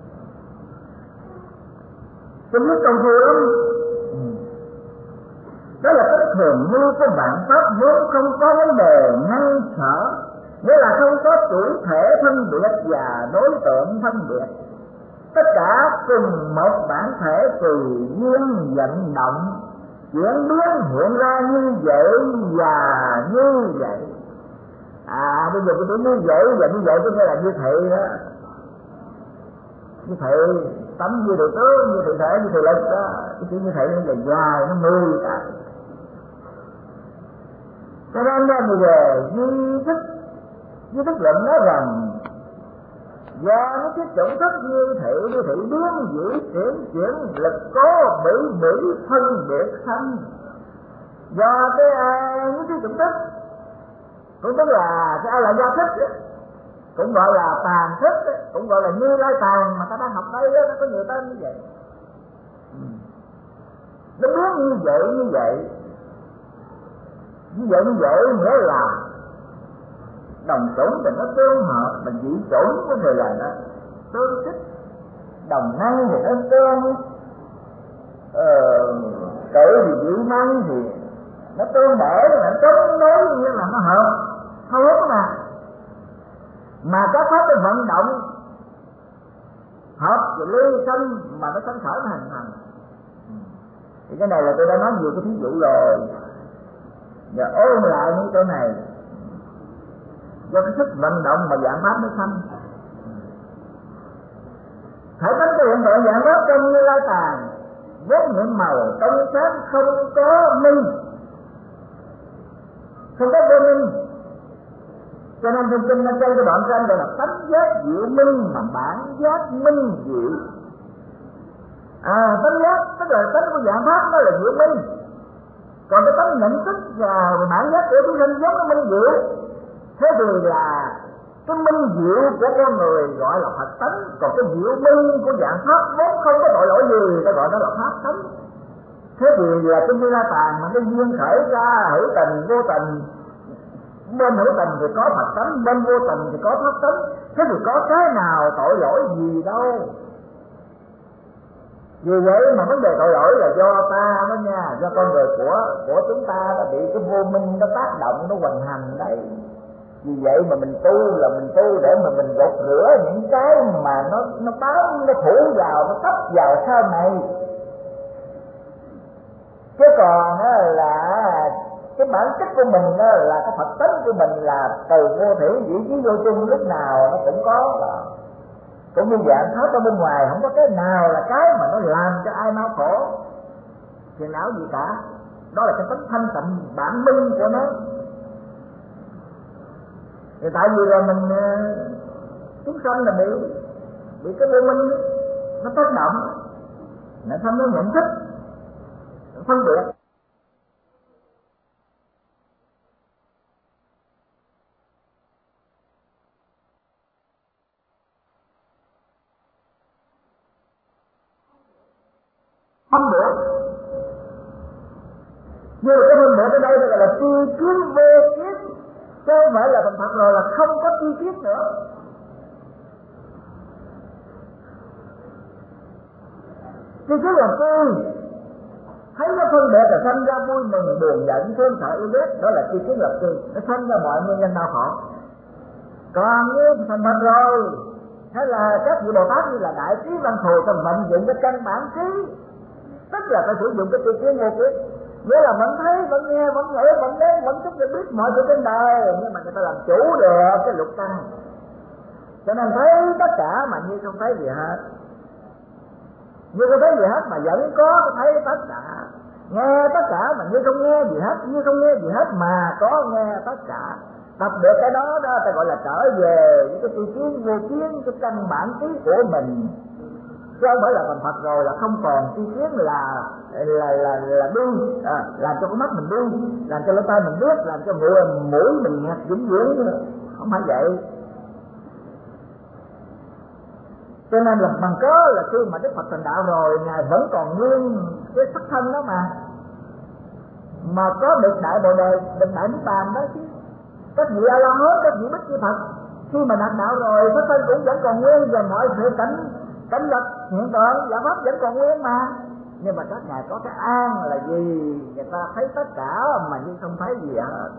Tôi biết công phu lắm. Đó là cách thường như của vạn pháp vốn không có vấn đề ngăn trở, nghĩa là không có chủ thể phân biệt và đối tượng phân biệt, tất cả cùng một bản thể tùy duyên vận động, chuyển biến hiện ra như vậy và như vậy. À bây giờ tôi tưởng như vậy và như vậy có nghĩa là như thị đó, như thị tấm như thị tướng, như thị thể, như thị lực đó. Cái chữ như thị nó dài dài, nó nuôi cả. Cho nên ra bây giờ duy thức, duy thức luận nói rằng do những cái chủng thức như thị, như thị biến dĩ chuyển chuyển lực cố bỉ bỉ phân biệt sanh, do cái uh, những cái chủng thức cũng tức là cái là do thức ấy, cũng gọi là tàn thức ấy, cũng gọi là Như Lai tàn mà ta đang học đây đó, nó có nhiều tên như vậy. Ừ. Nó biến như vậy như vậy như vậy như vậy nghĩa là đồng chủng thì nó tương hợp, mà dị chủng có thể là nó tương thích, đồng năng thì nó tương ờ, tự thì dị năng thì nó tương bổ, nó chống đối, như là nó hợp hợp mà mà các pháp cái vận động hợp thì ly sanh mà nó sanh khởi nó hình thành. Thì cái này là tôi đã nói nhiều cái thí dụ rồi, và ôn lại những cái này. Do cái sức vận động mà dạng pháp nó sanh. Hãy tính cái hiện tượng dạng pháp trong Như Lai tàn, vốn những màu trong sáng không có minh, không có vô minh. Cho nên trong kinh nó chơi cái đoạn trên gọi là tánh giác diệu minh mà bản giác minh diệu. À tánh giác tức là tánh của dạng pháp nó là diệu minh, còn cái tánh nhận thức và bản giác của chúng sinh giống nó minh diệu. Thế thì là cái minh diệu của con người gọi là Phật tánh, còn cái diệu minh của dạng pháp vốn không có tội lỗi gì, ta gọi nó là pháp tánh. Thế thì là cái Như Lai tàn mà cái duyên khởi ra hữu tình vô tình, bên hữu tình thì có Phật tánh, bên vô tình thì có pháp tánh. Thế thì có cái nào tội lỗi gì đâu. Vì vậy mà vấn đề tội lỗi là do ta đó nha, do con người của của chúng ta đã bị cái vô minh nó tác động, nó hoành hành đấy. Vì vậy mà mình tu là mình tu để mà mình gột rửa những cái mà nó nó bám, nó phủ vào, nó tấp vào sau này. Chứ còn là cái bản chất của mình là cái Phật tánh của mình là từ vô thủy dĩ chí vô chung, lúc nào nó cũng có. Cũng như dạng pháp ở bên ngoài không có cái nào là cái mà nó làm cho ai đau khổ phiền não gì cả. Đó là cái tánh thanh tịnh bản minh của nó. Thì tại vì là mình chúng sanh là bị bị cái vô minh nó tác động, nó không có nhận thức phân biệt. Phân biệt nhưng mà cái phân biệt ở đây gọi là tri kiến vô kiến, chứ không phải là thành thật rồi là không có tri kiến nữa. Tri kiến là tri, thấy nó phân biệt là sanh ra vui mừng buồn giận thương sợ yêu ghét, đó là tri kiến lập tri, nó sanh ra mọi nguyên nhân đau khổ. Còn như thành thật rồi hay là các vị Bồ Tát như là đại trí văn thù cần vận dụng cái căn bản trí, tức là phải sử dụng cái tri kiến vô kiến, nghĩa là vẫn thấy, vẫn nghe, vẫn ngửi, vẫn đến, vẫn thích để biết mọi sự trên đời, nhưng mà người ta làm chủ được cái lục căn, cho nên thấy tất cả mà như không thấy gì hết, như không thấy gì hết mà vẫn có thấy tất cả, nghe tất cả mà như không nghe gì hết, như không nghe gì hết mà có nghe tất cả. Tập được cái đó đó ta gọi là trở về những cái tri kiến vô kiến, cái căn bản trí của mình, chứ không phải là thành Phật rồi là không còn tri kiến là là là là đi à, làm cho con mắt mình đi, làm cho lỗ tai mình biết, làm cho mũi mũi mình nghe vĩnh viễn, không phải vậy. Cho nên là bằng cớ là khi mà Đức Phật thành đạo rồi, ngài vẫn còn nguyên cái sắc thân đó mà mà có được đại bồ đề, được đại niết bàn đó chứ. Các vị A La Hán, các vị Bích Chi Phật khi mà đạt đạo rồi, sắc thân cũng vẫn còn nguyên, và mọi sự cảnh cảnh vật hiện tượng giả pháp vẫn còn nguyên mà. Nhưng mà các ngài có cái an là gì? Người ta thấy tất cả mà nhưng không thấy gì hết.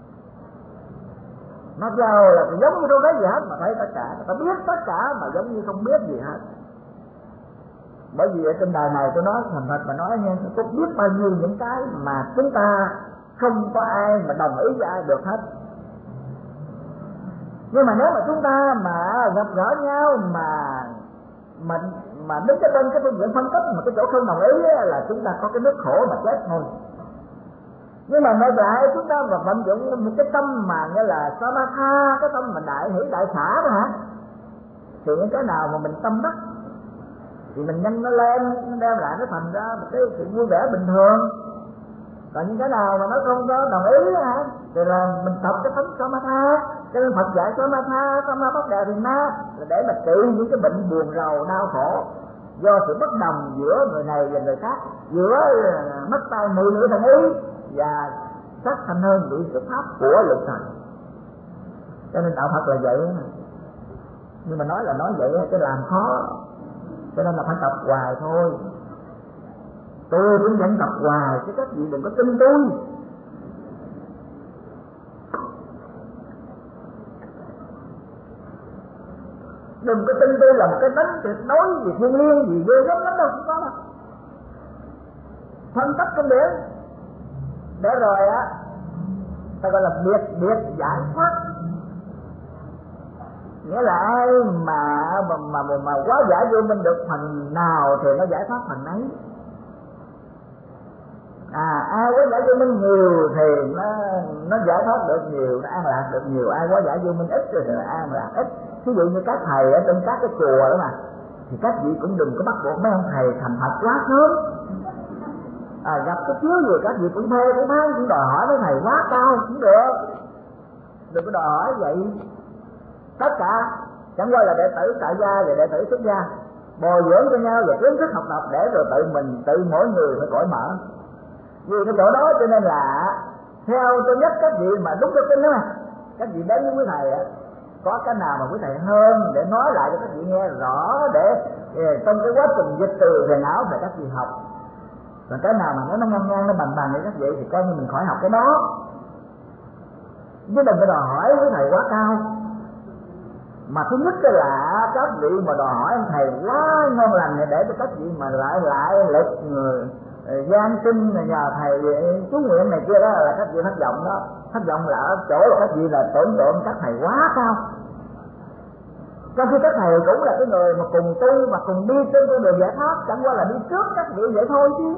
Nó giàu là giống như không thấy gì hết mà thấy tất cả. Người ta biết tất cả mà giống như không biết gì hết. Bởi vì ở trên đời này tôi nói thành thật mà nói nha, tôi biết bao nhiêu những cái mà chúng ta không có ai mà đồng ý với ai được hết. Nhưng mà nếu mà chúng ta mà gặp gỡ nhau mà mà mà đứng cái bên cái phương diện phân tích mà cái chỗ không đồng ý là chúng ta có cái nước khổ mà chết thôi. Nhưng mà ngược lại chúng ta và vận dụng một cái tâm mà nghĩa là samatha, cái tâm mà đại hỷ đại xả đó hả, thì những cái nào mà mình tâm đắc thì mình nhân nó lên, nó đem lại nó thành ra một cái sự vui vẻ bình thường. Còn những cái nào mà nó không có đồng ý hả, thì là mình tập cái thánh samatha. Cho nên Phật dạy samatha, samappada thiền na là để mà trị những cái bệnh buồn rầu đau khổ do sự bất đồng giữa người này và người khác, giữa mắt tai mũi lưỡi thân ý và sắc thanh hơn bị sự pháp của lực thần. Cho nên đạo Phật là vậy. Nhưng mà nói là nói vậy chứ làm khó, cho nên là phải tập hoài thôi. Tôi cũng vẫn tập hoài chứ các vị đừng có tin tôi. Đừng có tin tôi là một cái đánh tuyệt đối gì thiên liêng gì ghê gớm lắm đâu, không có đâu. Phân tích kinh điển để rồi á ta gọi là biệt biệt giải thoát. Nghĩa là ai mà mà mà, mà, mà quá giải vô minh được phần nào thì nó giải thoát phần ấy. À, ai quá giải vô minh nhiều thì nó nó giải thoát được nhiều, nó an lạc được nhiều. Ai quá giải vô minh ít thì nó an lạc ít. Ví dụ như các thầy ở trên các cái chùa đó mà, thì các vị cũng đừng có bắt buộc mấy ông thầy thành thật quá sớm. À, gặp cái chiếu gì các vị cũng phê cũng phán cũng đòi hỏi mấy thầy quá cao cũng được. Đừng có đòi hỏi vậy. Tất cả chẳng qua là đệ tử tại gia và đệ tử xuất gia bồi dưỡng cho nhau và kiến thức học tập để rồi tự mình tự mỗi người phải cởi mở. Vì cái chỗ đó cho nên là theo tôi nhắc các vị mà đúng cái kinh đó mà, các vị đến với quý thầy á, có cái nào mà quý thầy hơn để nói lại cho các vị nghe rõ để trong cái quá trình dịch từ về não thì các vị học. Còn cái nào mà nó nó ngang ngang nó bằng bằng như các vị thì coi như mình khỏi học cái đó. Chứ đừng có đòi hỏi quý thầy quá cao. Mà thứ nhất là các vị mà đòi hỏi anh thầy quá ngon lành này để cho các vị mà lại lại lực người gian sinh nhờ thầy chú nguyện này kia đó là các vị thất vọng đó. Thất vọng là ở chỗ là các vị là tưởng tượng các thầy quá cao. Trong khi các thầy cũng là cái người mà cùng tu mà cùng đi trên con đường giải thoát, chẳng qua là đi trước các vị vậy thôi chứ.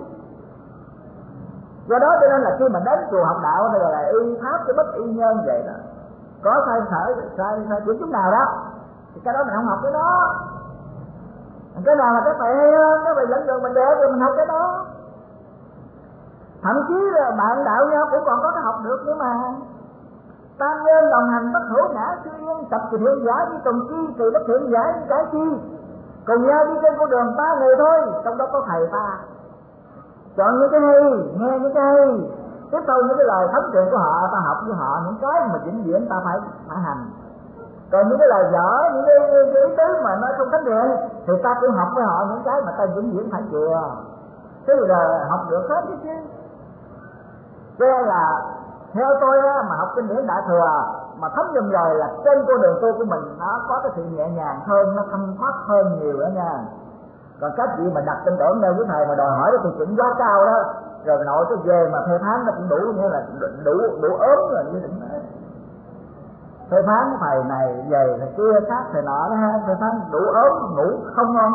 Do đó cho nên là khi mà đến chùa học đạo thì là y pháp chứ bất y nhân vậy đó. Có sai sở sai sai chuyển chúng nào đó thì cái đó mình không học cái đó. Cái nào là các thầy hay hơn, các thầy dẫn đường mình đẹp rồi mình học cái đó. Thậm chí là bạn đạo nhau cũng còn có cái học được nữa mà. Tam nhân đồng hành bất hữu ngã siêu yên, tập từ thiện giải đi cùng chi, từ bất thiện giải đi cái chi. Cùng nhau đi trên con đường ba người thôi, trong đó có thầy ta. Chọn những cái hay, nghe những cái hay, tiếp tục những cái lời thấm truyền của họ, ta học với họ những cái mà vĩnh viễn ta phải phải hành. Còn những cái lời dở, những cái, cái ý tứ mà nó không thấm truyền thì ta cũng học với họ những cái mà ta vĩnh viễn phải chừa. Thế là học được hết chứ chứ. Cho nên là theo tôi á, mà học kinh điển Đại Thừa mà thấm dùm rồi là trên con đường tu của mình nó có cái sự nhẹ nhàng hơn, nó thanh thoát hơn nhiều đó nha. Còn các vị mà đặt tin tưởng nơi với thầy mà đòi hỏi cái tiêu chuẩn quá cao đó, rồi nội cái về mà phê phán nó cũng đủ như là đủ đủ ốm rồi như đỉnh đó. Phê phán thầy này về thầy kia khác thầy nọ đó ha, phê phán đủ ốm ngủ không ngon.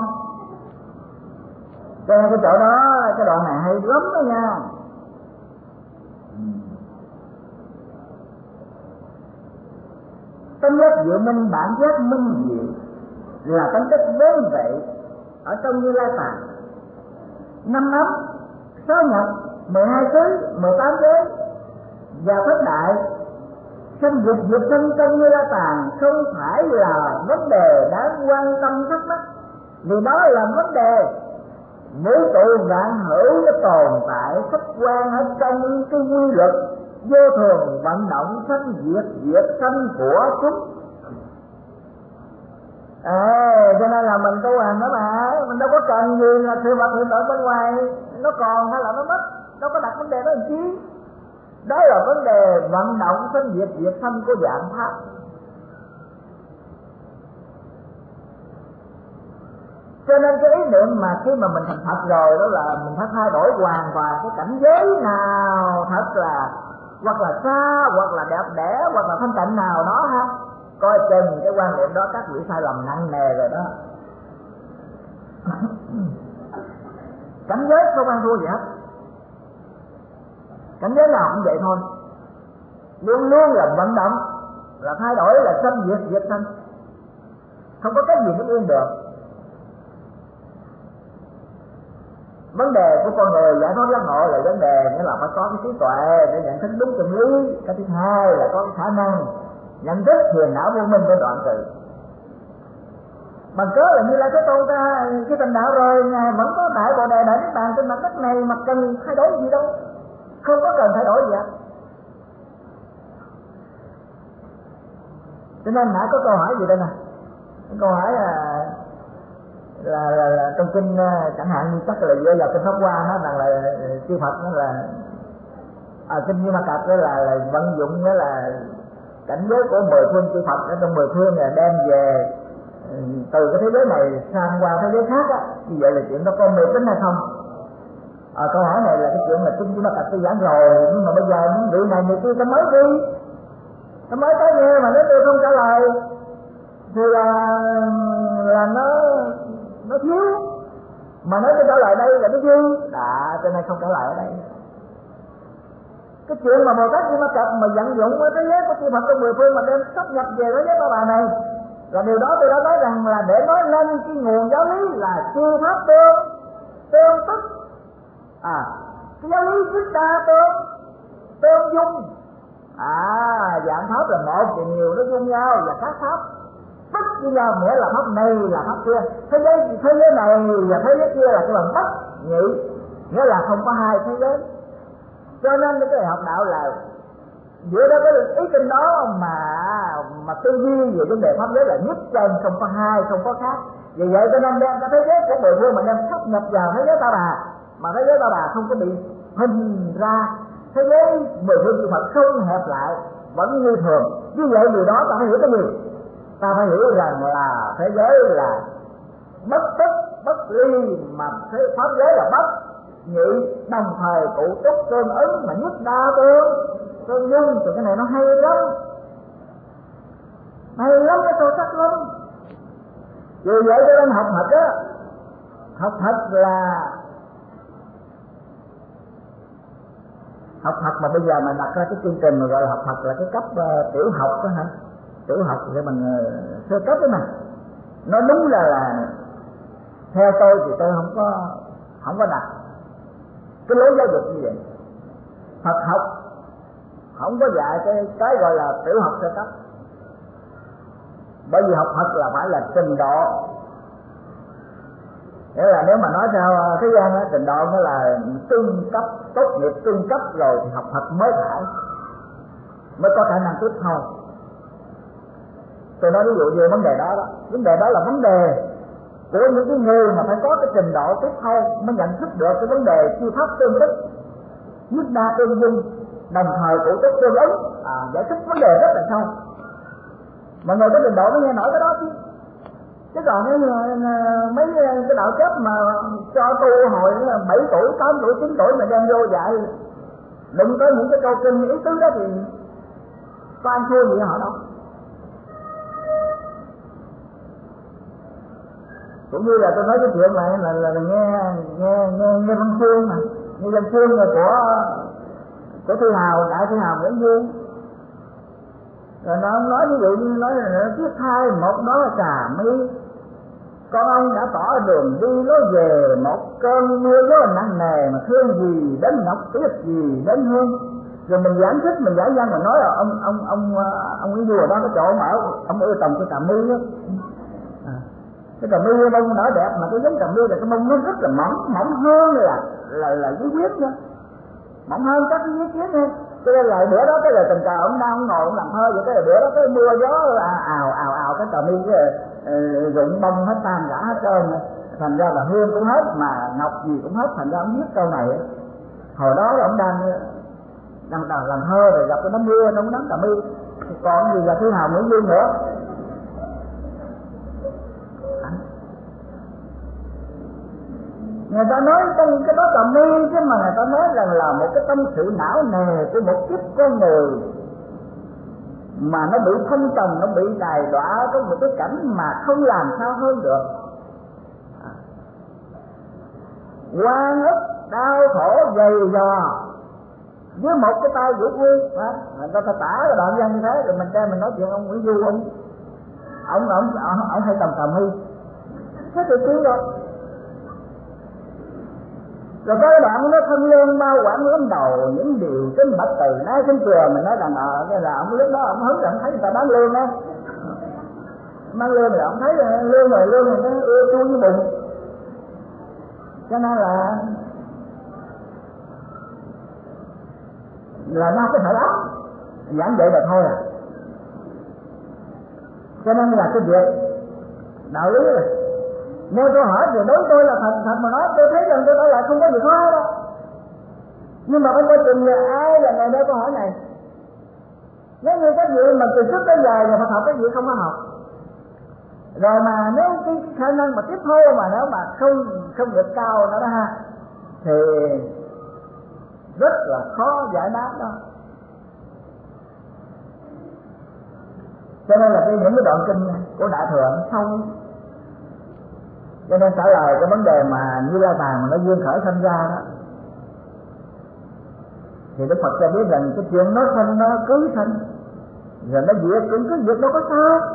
Cho nên cái chỗ đó cái đoạn này hay lắm đó nha. Tánh giác diệu minh bản giác minh diệu là tánh chất vốn vậy ở trong Như Lai Tạng. Năm ấm, sáu nhập, mười hai xứ, mười tám giới và thất đại sanh diệt diệt thân trong Như Lai Tạng không phải là vấn đề đáng quan tâm thắc mắc, vì đó là vấn đề vũ trụ vạn hữu nó tồn tại khách quan ở trong cái quy luật vô thường vận động sanh diệt diệt sanh của chúng. À, cho nên là mình tu hành đó mà, mình đâu có cần gì là sự vật hiện tại bên ngoài nó còn hay là nó mất, đâu có đặt vấn đề đó làm chi. Đó là vấn đề vận động sinh diệt diệt sanh của dạng pháp. Cho nên cái ý niệm mà khi mà mình thành Phật rồi đó là mình phải thay đổi hoàn toàn cái cảnh giới nào thật là hoặc là xa, hoặc là đẹp đẽ, hoặc là thanh tịnh nào đó ha. Coi chừng cái quan niệm đó các vị sai lầm nặng nề rồi đó. Cảnh giới không ăn thua gì hết, cảnh giới nào cũng vậy thôi, luôn luôn là vận động, là thay đổi, là sanh diệt diệt sanh, không có cái gì nó yên được. Vấn đề của con người giải thoát giác ngộ là vấn đề nghĩa là phải có cái trí tuệ để nhận thức đúng chân lý. Cái thứ hai là có cái khả năng nhận thức thiền não vô minh để đoạn trừ. Bằng cớ là Như Lai Thế Tôn ta cái thành đạo rồi, ngài vẫn có tại Bồ Đề Đại Niết Bàn trên mặt đất này mà cần thay đổi gì đâu, không có cần thay đổi gì hết. Cho nên nãy có câu hỏi gì đây nè, câu hỏi là là, là, là trong kinh chẳng hạn như chắc là dựa vào kinh Pháp Hoa nó rằng là chư Phật nó là à, kinh Như Ma Cập đó là, là vận dụng đó là cảnh giới của mười phương chư Phật ở trong mười phương là đem về từ cái thế giới này sang qua thế giới khác á, như vậy là chuyện đó có mê tín hay không? À, câu hỏi này là cái chuyện là kinh Như Ma Cập tôi giảng rồi, nhưng mà bây giờ những vị này người kia ta mới đi, ta mới tới nghe mà nếu tôi không trả lời thì là là nó nó thiếu, mà nói tôi trả lời đây là nó dư, đã cho nên không trả lời ở đây. Cái chuyện mà Bồ Tát Như Ma Cập mà vận dụng ở thế giới của chư Phật trong mười phương mà đem sắp nhập về thế giới ba bà này, là điều đó tôi đã nói rằng là để nói lên cái nguồn giáo lý là chư pháp tương tương tức, à cái giáo lý chúng ta tương tương dung, à dạng pháp là một thì nhiều nó dung nhau và các pháp bất với nhau, nghĩa là pháp này là pháp kia, thế giới thế giới này và thế giới kia là cái bằng bất nhị, nghĩa là không có hai thế giới. Cho nên cái bài học đạo là dựa đó cái ý kinh đó mà mà tư duy về vấn đề pháp giới là nhất chân, không có hai, không có khác. Vì vậy cho nên đem cái thế giới của mười phương mà đem sắp nhập vào thế giới Ta Bà, mà thế giới Ta Bà không có bị hình ra, thế giới mười phương chư Phật không hẹp lại, vẫn như thường. Như vậy điều đó ta phải hiểu cái gì? Ta phải hiểu rằng là thế giới là bất tức bất ly, mà thế pháp giới là bất nhị, đồng thời cụ túc tương ứng mà nhất đa tương tương dung. Thì cái này nó hay lắm, hay lắm, cái sâu sắc lắm. Vì vậy cho nên học Phật á, học Phật là học Phật mà bây giờ mà đặt ra cái chương trình mà gọi là học Phật là cái cấp uh, tiểu học đó hả? Tiểu học thì mình uh, sơ cấp đó mà. Nói đúng là là theo tôi thì tôi không có không có đặt cái lối giáo dục như vậy. Phật học không có dạy cái cái gọi là tiểu học sơ cấp, bởi vì học Phật là phải là trình độ. Nghĩa là nếu mà nói theo thế gian á, trình độ nó là trung cấp, tốt nghiệp trung cấp rồi thì học Phật mới phải, mới có khả năng tiếp thôi. Tôi nói ví dụ về vấn đề đó đó, vấn đề đó là vấn đề của những cái người mà phải có cái trình độ tiếp thôi mới nhận thức được cái vấn đề chư pháp tương tức, nhất đa tương dung, đồng thời cụ tức tương ứng, à, giải thích vấn đề rất là sâu. Mọi người có trình độ mới nghe nổi cái đó chứ. Chứ còn cái, mấy cái đạo chấp mà cho tu hồi bảy tuổi, tám tuổi, chín tuổi mà đem vô dạy đụng tới những cái câu kinh ý tứ đó thì có ăn thua gì họ đâu. Cũng như là tôi nói cái chuyện này là, là, là nghe nghe nghe nghe Văn Phương mà, nghe Văn Phương là của của Thư Hào, Đại Thư Hào Nguyễn Dương. Rồi nó nói ví dụ như nói là nó tiếp hai một đó là Trà My, con ông đã tỏ đường đi lối về, một cơn mưa gió nặng nề mà thương gì đến ngọc, tiếc gì đến hương. Rồi mình giải thích, mình giải văn, mình nói là ông ông ông ông Nguyễn Du ở đó cái chỗ mà ở ông ở trồng cái Trà My đó. À, cái Trà My bông nở đẹp mà cái giống Trà My là cái bông nó rất là mỏng, mỏng hơn là là là dưới quyết nữa, mỏng hơn các cái dưới quyết nữa. Cho nên là bữa đó cái lời tình cờ ông đang ông ngồi ông làm thơ vậy, cái bữa đó cái mưa gió ào ào ào cái Trà My cái rụng bông hết tan rã hết trơn, thành ra là hương cũng hết mà ngọc gì cũng hết, thành ra ông viết câu này. Hồi đó ông đang đang đang làm thơ rồi gặp cái nấm mưa trong nấm cà mi, còn gì là Thư Hào Nguyễn Dương nữa. Người ta nói trong cái đó cà mi chứ mà người ta nói rằng là một cái tâm sự não nề của một kiếp con người mà nó bị phân tầng, nó bị đài đọa trong một cái cảnh mà không làm sao hơn được. Oan ức đau khổ dày dò với một cái tay vũ quy, người ta ta tả cái đoạn văn như thế, rồi mình ra mình nói chuyện ông Nguyễn Du, ông ông ông ông, ông hay cầm cà mi, thế thì chứ rồi. Rồi cái đoạn nó thân lương bao quản lớn đầu những điều trên bạch từ nay trên chùa, mình nói rằng ờ cái là ông lúc đó ông hứng rằng thấy người ta bán lương đó, bán lương rồi ông thấy lương rồi lương rồi nó ưa chui với bụng, cho nên là là nó cái phải óc giảng dạy là thôi à. Cho nên là cái việc đạo lý là nếu câu hỏi thì đối tôi là thật thật mà nói, tôi thấy rằng tôi trả lời không có gì khó đâu. Nhưng mà phải coi chừng là ai là người đeo câu hỏi này. Nếu như các vị mà từ trước tới giờ nhà Phật học, các vị không có học rồi mà nếu cái khả năng mà tiếp thu mà nếu mà không không được cao nữa đó ha, thì rất là khó giải đáp đó. Cho nên là cái những cái đoạn kinh của Đại Thừa nó sâu, cho nên trả lời cái vấn đề mà Như La Bàn mà nó duyên khởi sinh ra đó, thì Đức Phật cho biết rằng cái chuyện nó sinh nó cứ sinh rồi nó diệt cũng cứ diệt, đâu có sao.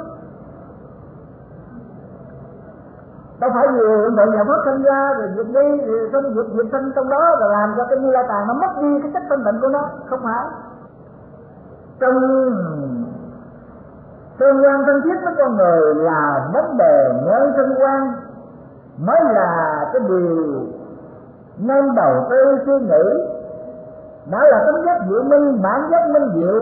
Đâu phải vì hiện tượng nhà Phật sinh ra rồi diệt đi, rồi sinh diệt diệt sinh trong đó rồi làm cho cái Như La Bàn nó mất đi cái chất thanh tịnh của nó, không phải. Trong tương quan thân thiết với con người là vấn đề nhân sinh quan mới là cái điều nên đầu tư suy nghĩ. Đó là tính chất diệu minh, bản chất minh diệu.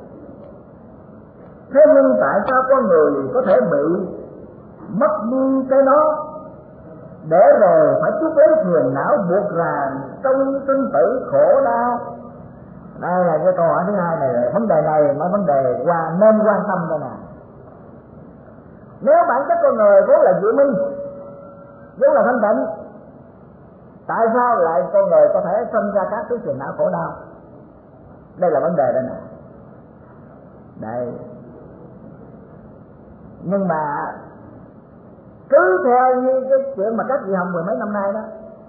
Thế nhưng tại sao con người có thể bị mất đi cái đó, để rồi phải chuốc lấy phiền não buộc ràng trong sinh tử khổ đau? Đây là cái câu hỏi thứ hai này, vấn đề này mới vấn đề qua nên quan tâm đây nè. Nếu bản chất con người vốn là diệu minh, vốn là thanh tịnh, tại sao lại con người có thể sinh ra các cái phiền não khổ đau? Đây là vấn đề đây nè. Đây. Nhưng mà cứ theo như cái chuyện mà các vị học mười mấy năm nay đó,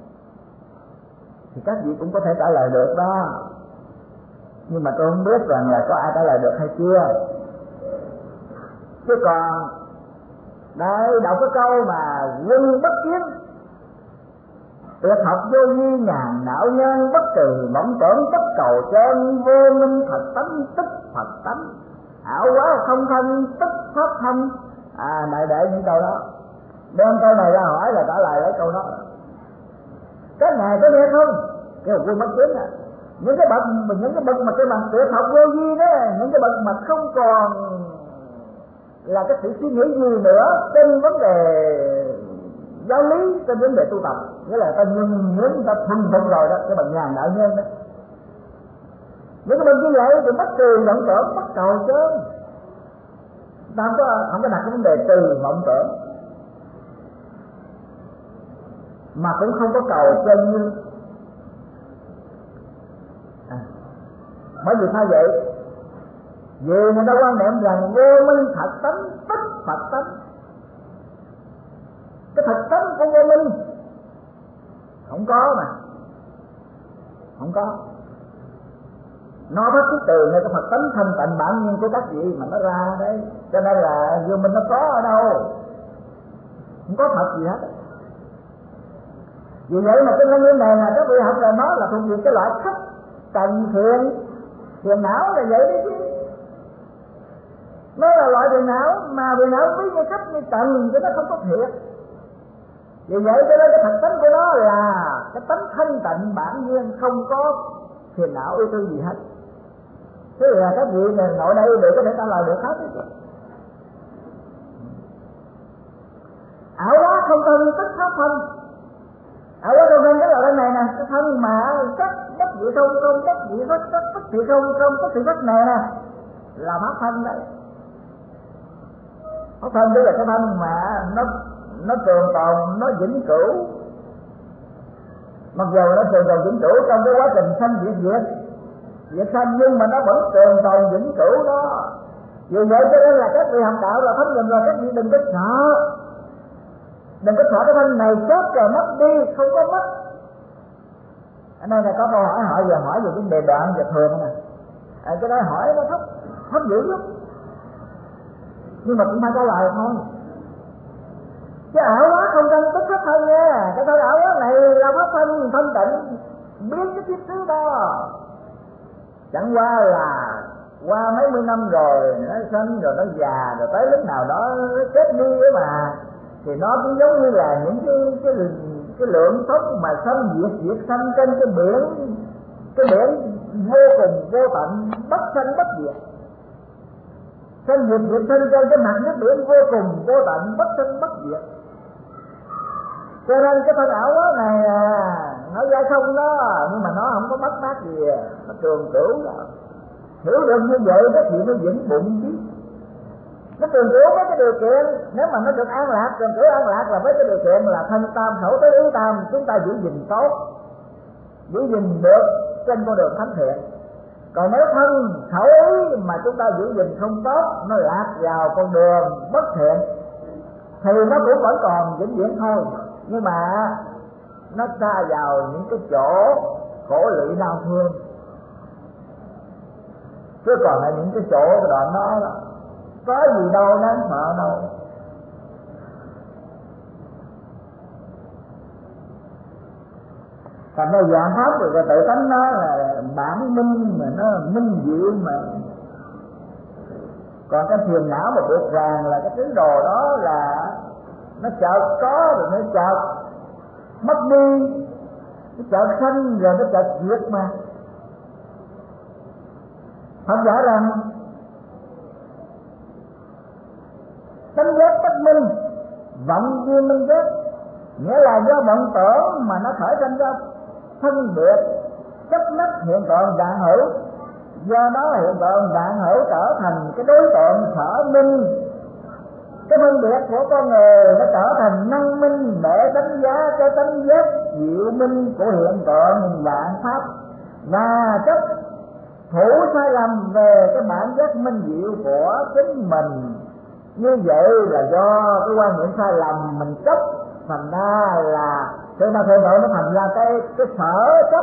thì các vị cũng có thể trả lời được đó. Nhưng mà tôi không biết rằng là có ai trả lời được hay chưa. Chứ còn đây đọc cái câu mà quân bất kiến, tuyệt học vô duy nhàn não nhân, bất trừ mộng tưởng tất cầu chân, vô minh thật tánh tức Phật tánh, ảo quá không thân tức pháp thân. À đại đệ những câu đó, đem câu này ra hỏi là trả lời lấy câu đó. Các ngài có nghe không? Cái quân bất kiến à, những cái bậc những cái bậc mà cái bằng tuyệt học vô duy đó, những cái bậc mà không còn là cái sự suy nghĩ gì nữa trên vấn đề giáo lý, trên vấn đề tu tập, nghĩa là ta nhường nhướng, người ta thuần thuần rồi đó, cái bằng nhàn đạo nhân đó. Những cái bên như vậy thì bất trừ vọng tưởng, bất cầu chớn, ta không có không có đặt cái vấn đề trừ vọng tưởng, mà cũng không có cầu chân như. À, bởi vì sao vậy? Vì người ta quan niệm rằng vô minh thật tánh tức Phật tánh. Cái thật tánh của vô minh không có mà, không có. Nó phát xuất từ nơi cái Phật tánh thanh tịnh bản nhiên của các vị mà nó ra đấy. Cho nên là vô minh nó có ở đâu, không có thật gì hết. Vì vậy mà cái nguyên nhân này là các vị học là nó là thuộc về cái loại thấp tầng thiện, thiện não là vậy đấy chứ. Nó là loại phiền não mà phiền não biết như cấp như tầng chứ nó không có thiệt. Vì vậy cho nên cái thật tánh của nó là cái tánh thanh tịnh bản nhiên, không có phiền não ưu tư gì hết. Thế là các vị ngồi đây đều có thể trả lời được hết đấy. ảo quá không thân tức pháp thân. Ảo quá không thân cái là đây này nè, cái thân mà sắc bất dị không không bất dị bất sắc bất thị không không bất thị bất này nè là pháp thân đấy. Pháp thân tức là cái thân mà nó nó trường tồn, nó vĩnh cửu. Mặc dù nó trường tồn vĩnh cửu trong cái quá trình sanh diệt diệt diệt sanh, nhưng mà nó vẫn trường tồn vĩnh cửu đó. Vì vậy cho nên là các vị học đạo là thánh nhìn rồi, các vị đừng có sợ, đừng có sợ cái thân này chết rồi mất đi, không có mất. Ở đây là có câu hỏi hỏi giờ hỏi về vấn đề đoạn và thường nè, à, cái đó hỏi nó thấp thấp dữ lắm, nhưng mà cũng phải trả lời thôi. Chứ ảo quá không thân tức pháp thân nha. Cái thân ảo quá này là pháp thân thanh tịnh biến cái kiếp thứ đó. Chẳng qua là qua mấy mươi năm rồi nó sanh rồi nó già rồi tới lúc nào đó nó chết đi ấy mà, thì nó cũng giống như là những cái cái cái lượng tốc mà sanh diệt diệt sanh trên cái biển, cái biển vô cùng vô tận bất sanh bất diệt. Sanh diệt diệt sanh trên cái mặt nước biển vô cùng vô tận bất sanh bất diệt. Cho nên cái thân ảo đó này à, nó ra không đó, nhưng mà nó không có mất mát gì, nó trường cửu đó. Hiểu được như vậy cái chuyện nó vững bụng chứ. Nó trường cửu với cái điều kiện, nếu mà nó được an lạc, trường cửu an lạc là với cái điều kiện là thân tam khẩu tới ý tam chúng ta giữ gìn tốt, giữ gìn được trên con đường thánh thiện. Còn nếu thân khẩu ý mà chúng ta giữ gìn không tốt, nó lạc vào con đường bất thiện, thì nó cũng vẫn còn vĩnh viễn thôi, nhưng mà nó xa vào những cái chỗ khổ lụy đau thương. Chứ còn là những cái chỗ cái đoạn đó, đó có gì đâu đáng sợ đâu. Thành ra dạng pháp rồi tự tánh nó là bản minh mà nó minh diệu mà. Còn cái phiền não mà buộc ràng là cái tín đồ đó là nó chợt có rồi nó chợt mất đi, nó chợt sanh rồi nó chợt diệt mà. Thật giả rằng tánh giác bất minh, vọng duyên minh giác, nghĩa là do vọng tưởng mà nó khởi sinh ra phân biệt chấp nhất hiện tượng vạn hữu, do đó hiện tượng vạn hữu trở thành cái đối tượng sở minh. Cái phân biệt của con người nó trở thành năng minh để đánh giá cái tánh giác diệu minh của hiện tượng vạn pháp, và chấp thủ sai lầm về cái bản giác minh diệu của chính mình. Như vậy là do cái quan niệm sai lầm mình chấp, thành ra là cái nào thay đổi nó thành ra cái cái sở chấp.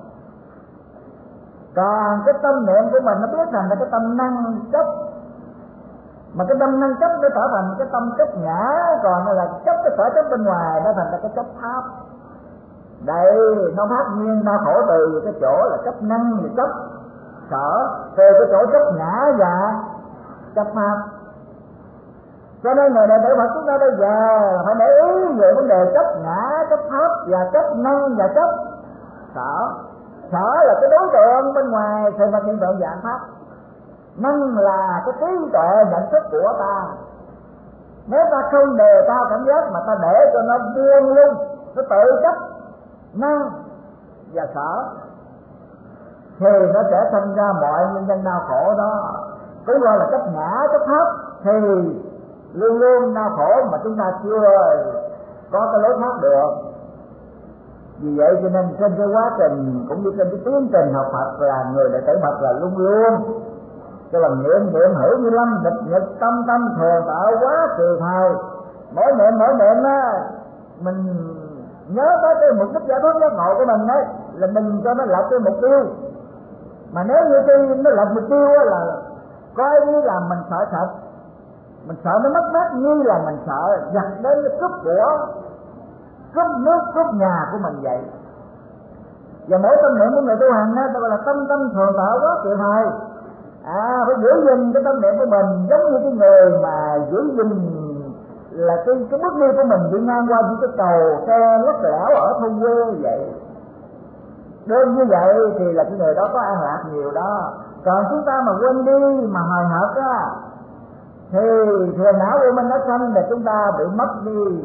Còn cái tâm niệm của mình nó biết rằng là cái tâm năng chấp, mà cái tâm năng chấp nó trở thành cái tâm chấp ngã, còn là chấp cái sở chấp bên ngoài nó thành ra cái chấp pháp. Đây nó phát nhiên nó khổ từ cái chỗ là chấp năng và chấp sở, từ cái chỗ chấp ngã và chấp pháp. Cho nên người đệ tử Phật chúng ta bây giờ phải để ý về vấn đề chấp ngã, chấp pháp và chấp năng và chấp sở. Sở là cái đối tượng bên ngoài thì là hiện tượng dạng pháp. Năng là cái trí tuệ nhận thức của ta. Nếu ta không đề cao cảm giác mà ta để cho nó buông luôn, nó tự chấp năng và sở, thì nó sẽ sinh ra mọi nguyên nhân đau khổ đó. Cũng gọi là chấp ngã, chấp pháp thì luôn luôn đau khổ mà chúng ta chưa có cái lối thoát được. Vì vậy cho nên trên cái quá trình cũng như trên cái tiến trình học Phật là người đệ tử Phật là luôn luôn cái lòng niệm niệm hữu như lâm địch nhật tâm tâm thường tạo quá trừ thời. Mỗi niệm mỗi niệm á mình nhớ tới cái mục đích giải thoát giác ngộ của mình đấy, là mình cho nó lập cái mục tiêu. Mà nếu như khi nó lập mục tiêu á là coi như là mình sợ sệt, mình sợ nó mất mát, như là mình sợ giặt đến cái cướp của, cướp nước, cướp nhà của mình vậy. Và mỗi tâm niệm của người tu hành đó gọi là tâm tâm thường tạo quá trừ thời. À, phải giữ gìn cái tâm niệm của mình giống như cái người mà giữ gìn là cái cái bước đi của mình đi ngang qua những cái cầu xe lắc lẻo ở thôn quê vậy. Đơn như vậy thì là cái người đó có an lạc nhiều đó. Còn chúng ta mà quên đi mà hời hợt á thì phiền não của mình nó sanh là chúng ta bị mất đi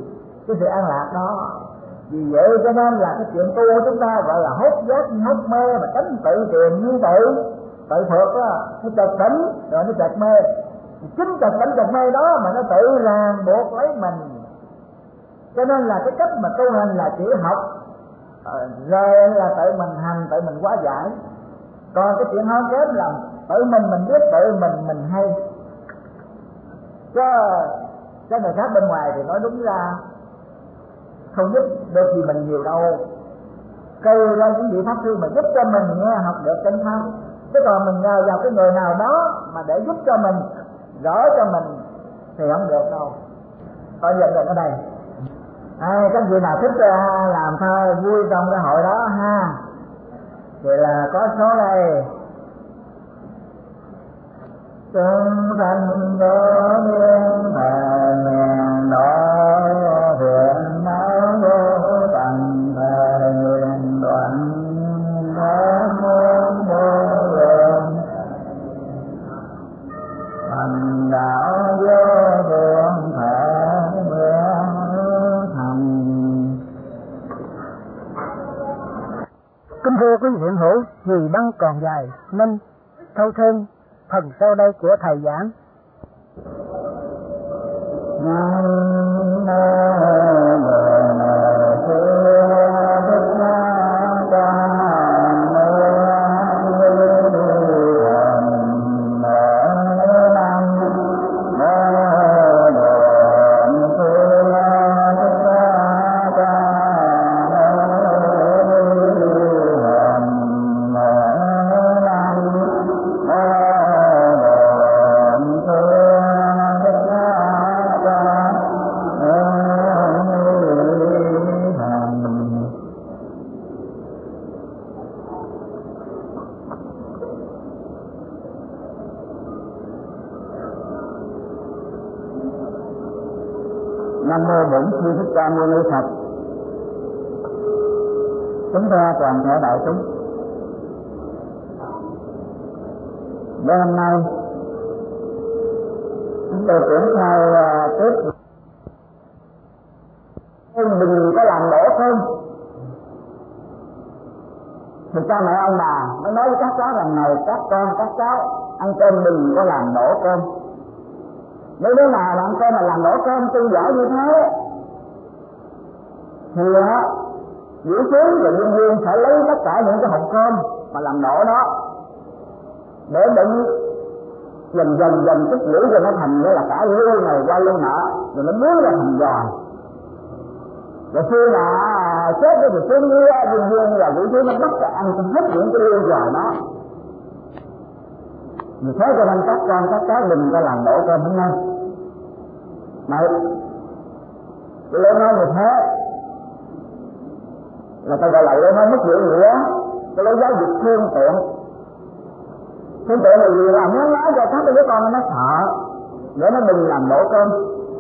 cái sự an lạc đó. Vì vậy cho nên là cái chuyện tu của chúng ta gọi là hốt giác như hốt mê, mà tránh tự truyền như tự tự thuộc đó, nó chợt tỉnh rồi nó chợt mê. Chính chợt tỉnh chợt mê đó mà nó tự ràng buộc lấy mình. Cho nên là cái cách mà tu hành là chỉ học rồi là tự mình hành, tự mình hóa giải. Còn cái chuyện hơn kém là tự mình mình biết, tự mình mình hay. Chứ cái người khác bên ngoài thì nói đúng ra không giúp được gì mình nhiều đâu. Kêu ra những vị pháp sư mà giúp cho mình nghe học được chân pháp. Chứ còn mình nhờ vào cái người nào đó mà để giúp cho mình, gỡ cho mình thì không được đâu. Coi dần dần ở đây. À, các vị nào thích uh, làm thơ vui trong cái hội đó ha, thì là có số đây. Chúng sanh có miên thề miền đó huyện máu vô tầng thề nguyện đoạn thế môn vô lượng thành đạo vô thượng thể nguyện thành. Kính thưa quý vị hiện hữu, vì băng còn dài nên thâu thêm phần sau đây của thầy giảng. Nam mô Bổn Sư Thích Ca Mâu Ni Phật. Chúng ta toàn thể đại chúng, bữa hôm nay chúng tôi triển khai tiếp. Đừng có làm đổ cơm. Thì cha mẹ ông bà mới nói với các cháu rằng này, các con các cháu ăn cơm đừng có làm đổ cơm. Nếu đứa nào làm cơm mà làm đổ cơm tu giỏi như thế thì á vũ tướng và nhân viên phải lấy tất cả những cái hộp cơm mà làm đổ đó để đựng dần dần dần tích lũy cho nó thành nghĩa là cả lưu này qua lưu nọ, rồi nó biến ra thành giòn. Rồi khi mà chết đó thì tướng dưới nhân viên và vũ tướng nó bắt ra ăn hết những cái lưu giòn đó. Vì thế cho nên các con các cháu đừng có làm đổ cơm hôm nay. Mà cái lễ nói như thế là ta gọi là lễ nói mất nghĩa nghĩa, cái lễ giáo dục phương tiện. Phương tiện là gì? Là muốn nói cho các đứa con nó sợ để nó đừng làm đổ cơm.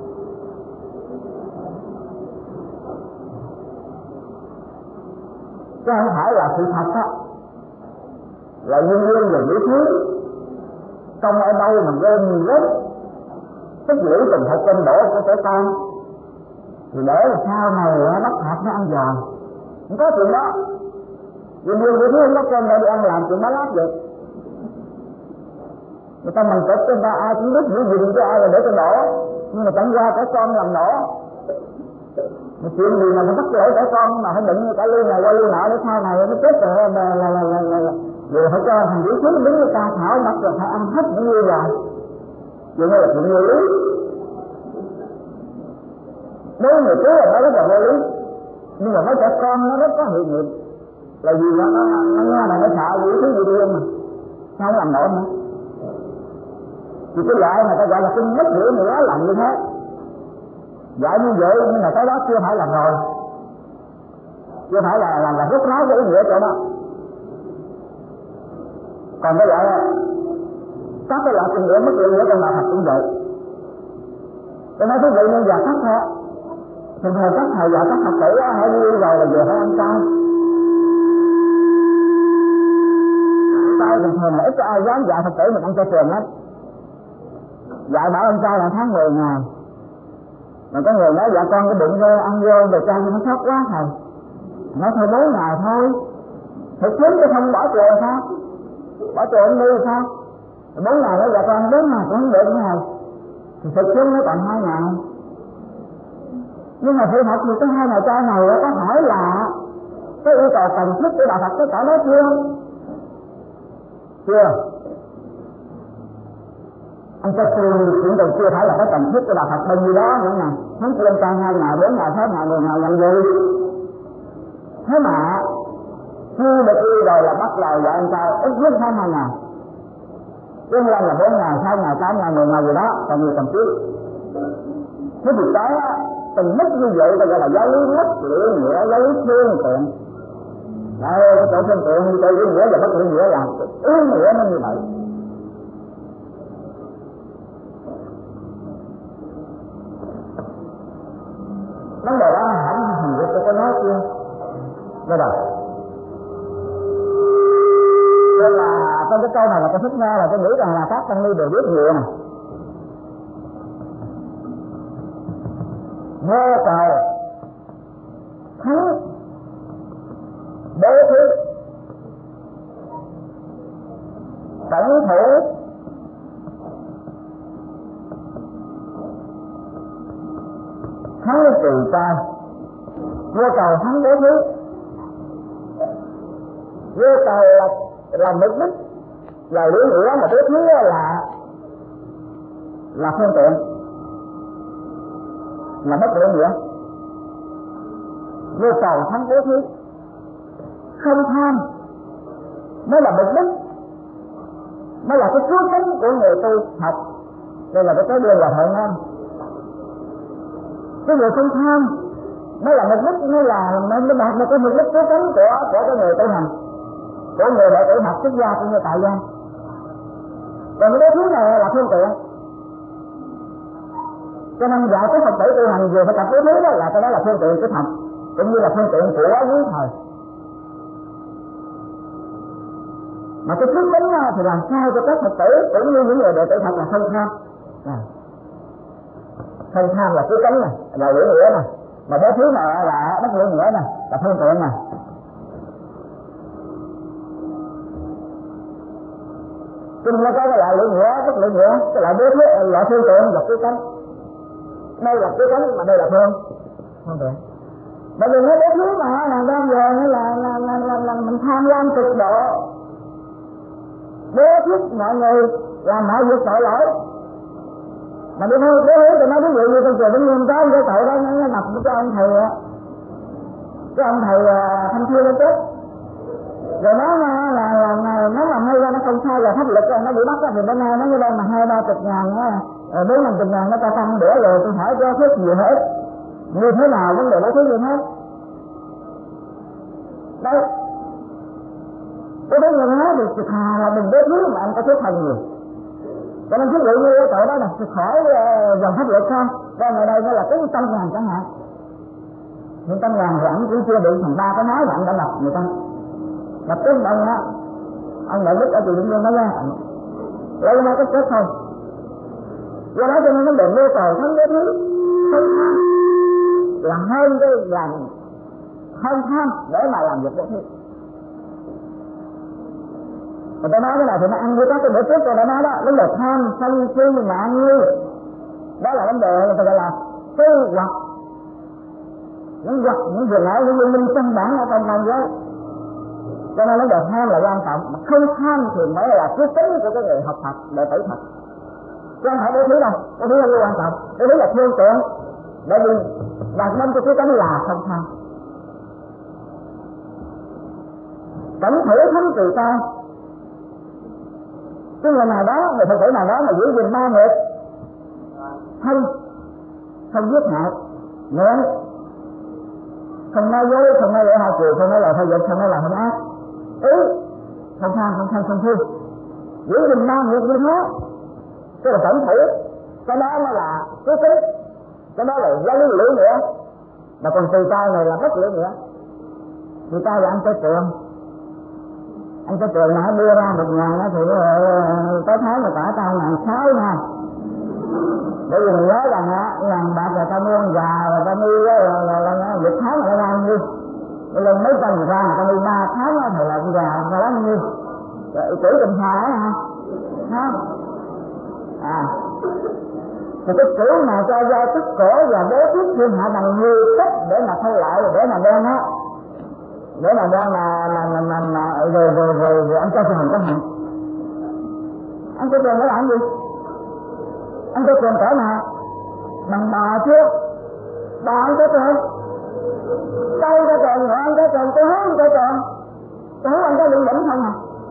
Chứ không phải là sự thật á, là nhân viên và lý thuyết không ở đâu mà gom nhiều lắm, tích lũy từng hộp cơm đổ cho trẻ con thì để là sau này bắt hạt nó ăn giòn. Không có chuyện đó. Nhân viên lý thuyết không có cơm để đi ăn làm chuyện đó lát được. Người ta mình cất người ta ai cũng biết giữ gìn cho ai là để cho đổ, nhưng mà chẳng qua trẻ con làm nổ. Mà chuyện gì mà nó bắt lỗi trẻ con mà phải đựng cả lưu này qua lưu nọ để sau này nó chết rồi là là là là là là rồi phải cho thằng vũ tướng đứng người ta thảo bắt rồi phải ăn hết những như vậy. Chuyện đó là chuyện vô lý. Đối người trước là nó rất là vô lý, nhưng mà mấy trẻ con nó rất có hiệu nghiệm. Là vì nó nó nó nghe này nó sợ vũ tướng gì điên mà không làm nổi nữa. Thì cái loại mà ta gọi là kinh mất hiểu nghĩa làm như thế. Dạy như vậy nhưng mà cái đó chưa phải làm rồi, chưa phải là làm là rút nói cái ý nghĩa cho nó. Còn cái loại các cái loại kinh nghĩa mất hiểu nghĩa trong đạo Phật cũng vậy. Cho nên quý vị nên giờ các thế thường thường các thầy dạy các Phật tử hãy đi rồi là về phải ăn chay. Chay thường thường là ít có ai dám dạy Phật tử mình ăn chay trường lắm. Dạy bảo ăn chay là tháng mười ngày. Mà có người nói dạ con cái bụng vô ăn vô rồi cho nó sốc quá thầy. Nói thôi bốn ngày thôi. Thực chứng chứ không bỏ chùa sao? Bỏ chùa ông đi sao? Bốn ngày nói dạ con bốn ngày cũng không được nữa thầy. Thì thực chứng nó còn hai ngày. Nhưng mà sự thật thì cái hai ngày trai này có hỏi là cái yêu cầu cần thiết của đạo Phật có cả đó chưa? Chưa. Anh cho sư cũng từng chưa phải là cái cần thiết của đạo Phật bao nhiêu đó nữa nè. Tháng lên trang hai ngày, bốn ngày, sáu ngày, mười ngày làm gì? Thế mà khi được yêu rồi là bắt đầu dạy anh trai ít nhất tháng hai ngày. Chứ không là bốn ngày, sáu ngày, tám ngày, mười ngày gì đó, còn nhiều cần thiết. Thế thì cái từng mức như vậy gọi là giáo lý mất lựa nghĩa, giáo lý phương tiện. Đây, cái chỗ phương tiện như tôi lựa nghĩa và bất lựa nghĩa là ý nghĩa nó như vậy. Vấn đề đó hẳn hình như tôi có nói chưa? Đây rồi. Nên là trong cái câu này là tôi thích nghe là tôi nghĩ rằng là các tăng ni đều biết nhiều nè. Vô cầu thắng đế thứ cẩn thủ thắng trừ trai. Vô cầu thắng đế thứ. Vô cầu là là mục đích là lý nghĩa, mà đế thứ là là phương tiện, là mất lễ nghĩa. Vô cầu thắng đế thứ, không tham mới là mục đích, mới là cái cứu cánh của người tu học. Đây là cái đường là Hội Nam. Cái người không tham mới là mục đích, mới là mới đạt được cái mục đích cứu cánh của của cái người tu hành, của người đệ tử học xuất gia cũng như tại gia. Còn cái đế thứ này là phương tiện. Cho nên dạy cái Phật tử tu hành vừa phải tập cái thứ đó là cái đó là phương tiện của Phật, cũng như là phương tiện của quý thời. Mà cái thứ tính thì làm sao cho các Phật tử cũng như những người đệ tử Phật là không tham. À, không tham là cái cánh này, là lưỡi nghĩa này, mà cái thứ này là bất lưỡi nghĩa này, là phương tiện này. Chung nó có cái loại lưỡi nghĩa, bất lưỡi nghĩa, cái loại đế thứ, loại phương tiện là cái cánh. Đây là cái cánh mà đây là phương phương tiện. Bởi vì cái đế thứ mà là đang về là là là là, là mình tham lam cực độ, đế thức mọi người làm mọi việc tội lỗi. Mà đi thôi, đế thứ thì nói ví dụ như trong trường Vĩnh Nghiêm có cái tội đó nó nập cho ông thầy, cái ông thầy Thanh Thiên nó chết. Rồi nó là là nó làm hay ra nó không sai là pháp lực nó bị bắt thì bên nay nó như đây mà hai ba chục ngàn á, bốn năm chục ngàn nó ta tăng bữa rồi tôi hỏi cho phép gì hết, như thế nào vấn đề đó thứ gì hết. Đấy, cái đó người nói thì thà là mình đế thứ mà anh có thuyết thành nhiều. Cho nên ví dụ như cái tội đó là khỏi dòng pháp luật không, còn ở đây nó là cái trăm ngàn chẳng hạn. Nhưng trăm ngàn thì anh cũng chưa bị thành ba cái nói mà anh đã lập người ta. Lập tức ông á, ông lại biết ở từ những nó ra, lấy ra cái chết thôi. Do đó cho nên vấn đề mê cầu thắng đế thứ, không tham là hơn cái làm hơn tham để mà làm việc đế thứ. Người ta nói cái này thì nó ăn với các cái bữa trước tôi đã nói đó, vấn đề tham sân si mạng nghi, đó là vấn đề người ta gọi là tư hoặc, những hoặc những việc lại những linh căn bản ở trong lòng giới. Cho nên vấn đề tham là quan trọng, mà không tham thì mới là cái tính của cái người học Phật, đệ tử Phật. Chứ không phải đế thứ đâu, đế thứ là quan trọng, đế thứ là phương tiện, bởi vì đạt đến cái cánh là không tham. Cảnh thủ thắng trừ tai. Cái người nào đó, người Phật tử nào đó mà giữ gìn ba nghiệp, thân, không giết hại, miệng, không nói dối, không nói lễ hai chiều, không nói lời thay dịch, không nói lời hung ác, ý, không tham, không tham, không thương, giữ gìn ba nghiệp như thế, cái là cảnh thủ, cái đó nó là cái tính, cái đó là giáo lý lưỡi nghĩa, mà còn trừ tai này là bất lưỡi nghĩa. Trừ tai là ăn chay trường. Anh cái trường nãy đưa ra một ngàn thì tới tháng mà cả tao ngàn sáu nha. Bởi vì mình nhớ rằng á, ngàn bạc là ta mua gà và ta nuôi là là là một tháng là bao nhiêu, lên mấy trăm người ra người ta nuôi ba tháng thì là con gà là bao nhiêu, chữ tình xa ấy hả? Hả? À, thì cái chữ mà cho gia tức cổ và bố thí thiên hạ bằng nhiều cách để mà thay lại để mà đem á, để mà đem mà mà mà mà, mà rồi rồi rồi rồi anh cho trường có hạn, anh cho trường nó làm gì? Anh cho trường cỡ nào? Bằng bò chưa? Bò anh cho trường, cây cho trường, ngựa anh cho trường, tôi hướng cho trường, tôi hướng anh có bị đỉnh không à?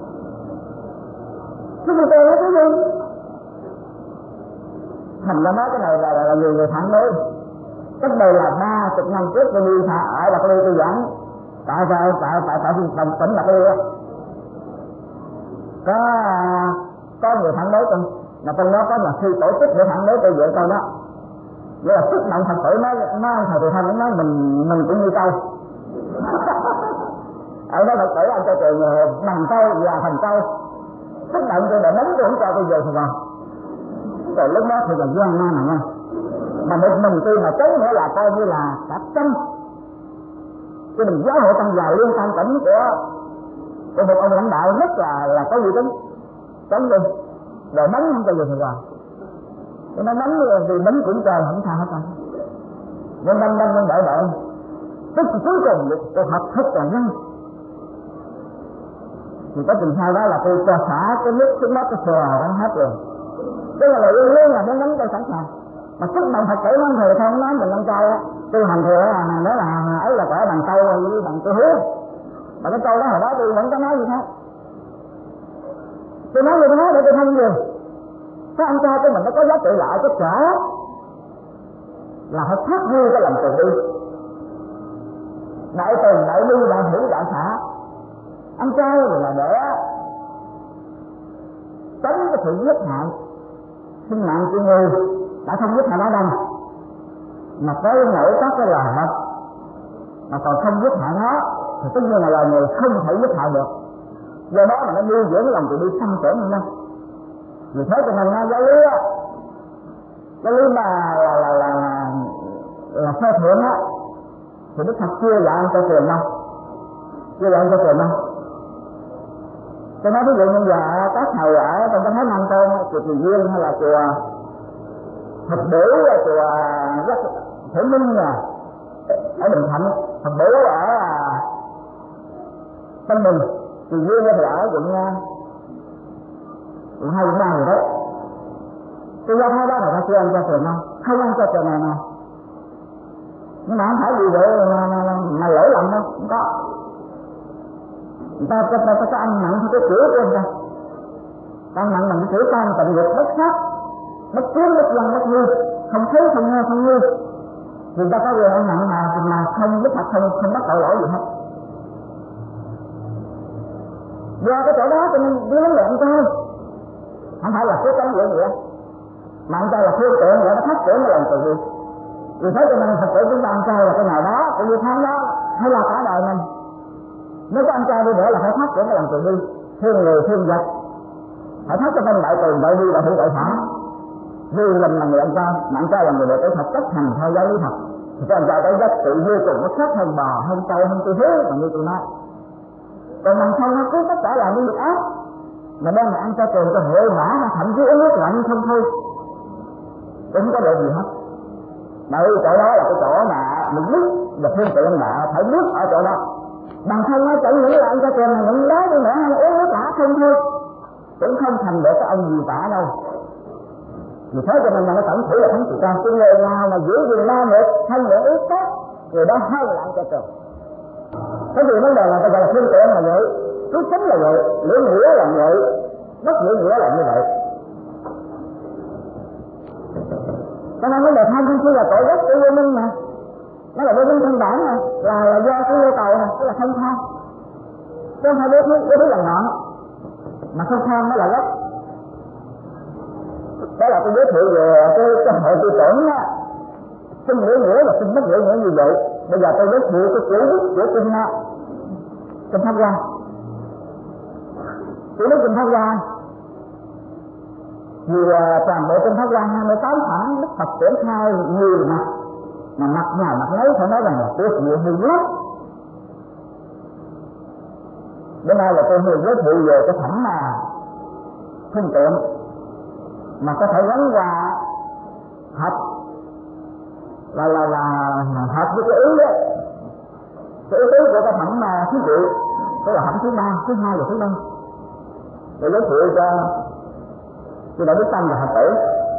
Chứ tôi tiền nó cái gì? Thành ra nói cái này là, là, là nhiều người phản đối. Cách đây là ba chục năm trước tôi đi ở Bạc Liêu tôi giảng tại tại tại tại tại tỉnh tỉnh Bạc Liêu á, có có người phản đối tôi, mà trong đó có nhà sư tổ chức để phản đối tôi dạy câu đó, nghĩa là sức mạnh Phật tử nói nói thầy Từ Thanh nói mình mình cũng như câu. Ở đó Phật tử anh cho trường bằng câu và thành câu, sức mạnh tôi đã đánh tôi không cho tôi về Sài Gòn. Rồi lúc đó thì là gian nan mà nha, mà một mình tôi mà chống nữa là coi như là cả trăm cái mình giáo hội tăng già liên tam tỉnh của của một ông lãnh đạo rất là là có uy tín chống đi rồi đánh không cho về Sài Gòn. Cho nó đánh thì đánh cũng trời không sao hết trơn, nhưng đâm đâm nhưng đợi đợi tức cuối cùng tôi học hết toàn nhân. Thì có trình sau đó là tôi cho xả cái nước xuống đó cái xòe nó hết rồi. Cái là luôn luôn là muốn đánh cho sẵn sàng. Mà sức mạnh Phật tử nó thừa không nói mình ăn chay á, tôi hành thừa là nói là ấy là quả bằng câu với bằng tôi hứa. Mà cái câu đó hồi đó tôi vẫn có nói như thế. Tôi nói như thế để tôi thông gì? Cái ăn chay của mình nó có giá trị lại cái trở là phải phát huy cái lòng từ bi. Đại từ đại bi đại hỷ đại xả. Ăn chay là để tránh cái sự giết hại sinh mạng của người đã không giết hại nó đâu, mà tới nổi các cái loài vật mà còn không giết hại nó thì tất nhiên là loài người không thể giết hại được, do đó mà nó nuôi dưỡng lòng từ bi sanh trưởng hơn. Vì thế cho nên nó giáo lý á, giáo lý mà là là là là, là sơ thượng á thì Đức Phật chưa dạy ăn cho tiền đâu, chưa dạy ăn cho tiền đâu. Tôi nói ví dụ như giờ các thầy ở trong cái Thái Nam Tôn, chùa Thùy Duyên hay là chùa Phật Biểu, chùa Giác Thể Minh nè, ở Bình Thạnh, Phật Biểu ở Tân Bình, Thùy Duyên thì ở quận quận hai quận ba rồi đấy. Tôi ra thấy đó là ta chưa ăn cho tiền đâu, không ăn cho tiền này nè. Nhưng mà không phải vì vậy mà, mà, mà lỗi lầm đâu, không có. Người ta có, có, có ăn mặn theo cái kiểu của người ta, ăn mặn bằng cái kiểu tan tịnh nghiệp bất sát, bất kiến bất văn bất nhu, không thấy không nghe không như, thì người ta có quyền ăn mặn mà mà không biết thật không không bắt tội lỗi gì hết. Do cái chỗ đó cho nên đứa vấn đề ăn chay không phải là phước tấn gì vậy, mà ăn chay là phương tiện để nó phát triển cái lòng từ bi. Vì thế cho nên Phật tử chúng ta ăn chay là cái nào đó, cũng như tháng đó hay là cả đời mình. Nếu có ăn chay đi nữa là phải phát triển cái lòng từ bi, thương người thương vật, phải phát cho mình đại từ đại bi đại hỷ đại xả. Vì mình là người ăn chay, mà ăn chay là người đệ tử Phật chấp hành theo giáo lý Phật, thì cái ăn chay cái giá trị vô cùng nó khác hơn bò, hơn trâu, hơn tôi hiếu mà như tôi nói. Còn mình không nó cứ tất cả là những việc ác, mà đem mà ăn chay tiền cho hệ mã, thậm chí uống nước lạnh không thôi, cũng không có được gì hết. Bởi chỗ đó là cái chỗ mà mình biết và phương tiện mà phải biết ở chỗ đó. Bằng thân nó chẳng những là ăn cho tiền mà những đó đi nữa hay là uống nước lã không thôi, cũng không thành được cái ông gì cả đâu. Vì thế cho nên là nó tổng thủy là thánh tự can, cái người nào mà giữ gìn ma nghiệp hay những ý khác, người đó hơn là ăn cho tiền. Cái gì vấn đề là ta gọi là phương tiện là vậy, cứ tính là vậy, lưỡi nghĩa là vậy, bất lưỡi nghĩa là như vậy. Cho nên vấn đề tham sân si là tội gốc của vô minh mà, nó là vô minh căn bản mà, là là do cái yêu cầu này, tức là không tham. Chứ không phải biết biết biết là ngọn, mà không tham nó là gốc. Đó là tôi giới thiệu về cái cái hệ tư tưởng á, sinh nghĩa nghĩa và sinh bất nghĩa nghĩa như vậy. Bây giờ tôi giới thiệu cái chữ đức của kinh á, kinh Pháp Hoa. Chữ đức kinh Pháp Hoa Vì toàn bộ trong Pháp Quan hai mươi tám phẩm Đức Phật triển khai nhiều mặt, mà mặt nào mặt lấy phải nói rằng là tuyệt diệu hay lắm. Bữa nay là tôi vừa giới thiệu về cái phẩm mà phương tiện mà có thể gắn qua hợp là là là hợp với cái ý ấy. Cái ý tứ của cái phẩm mà thứ vị, đó là phẩm thứ ba, thứ hai và thứ ba, để giới thiệu cho cho đại đức tăng và Phật tử.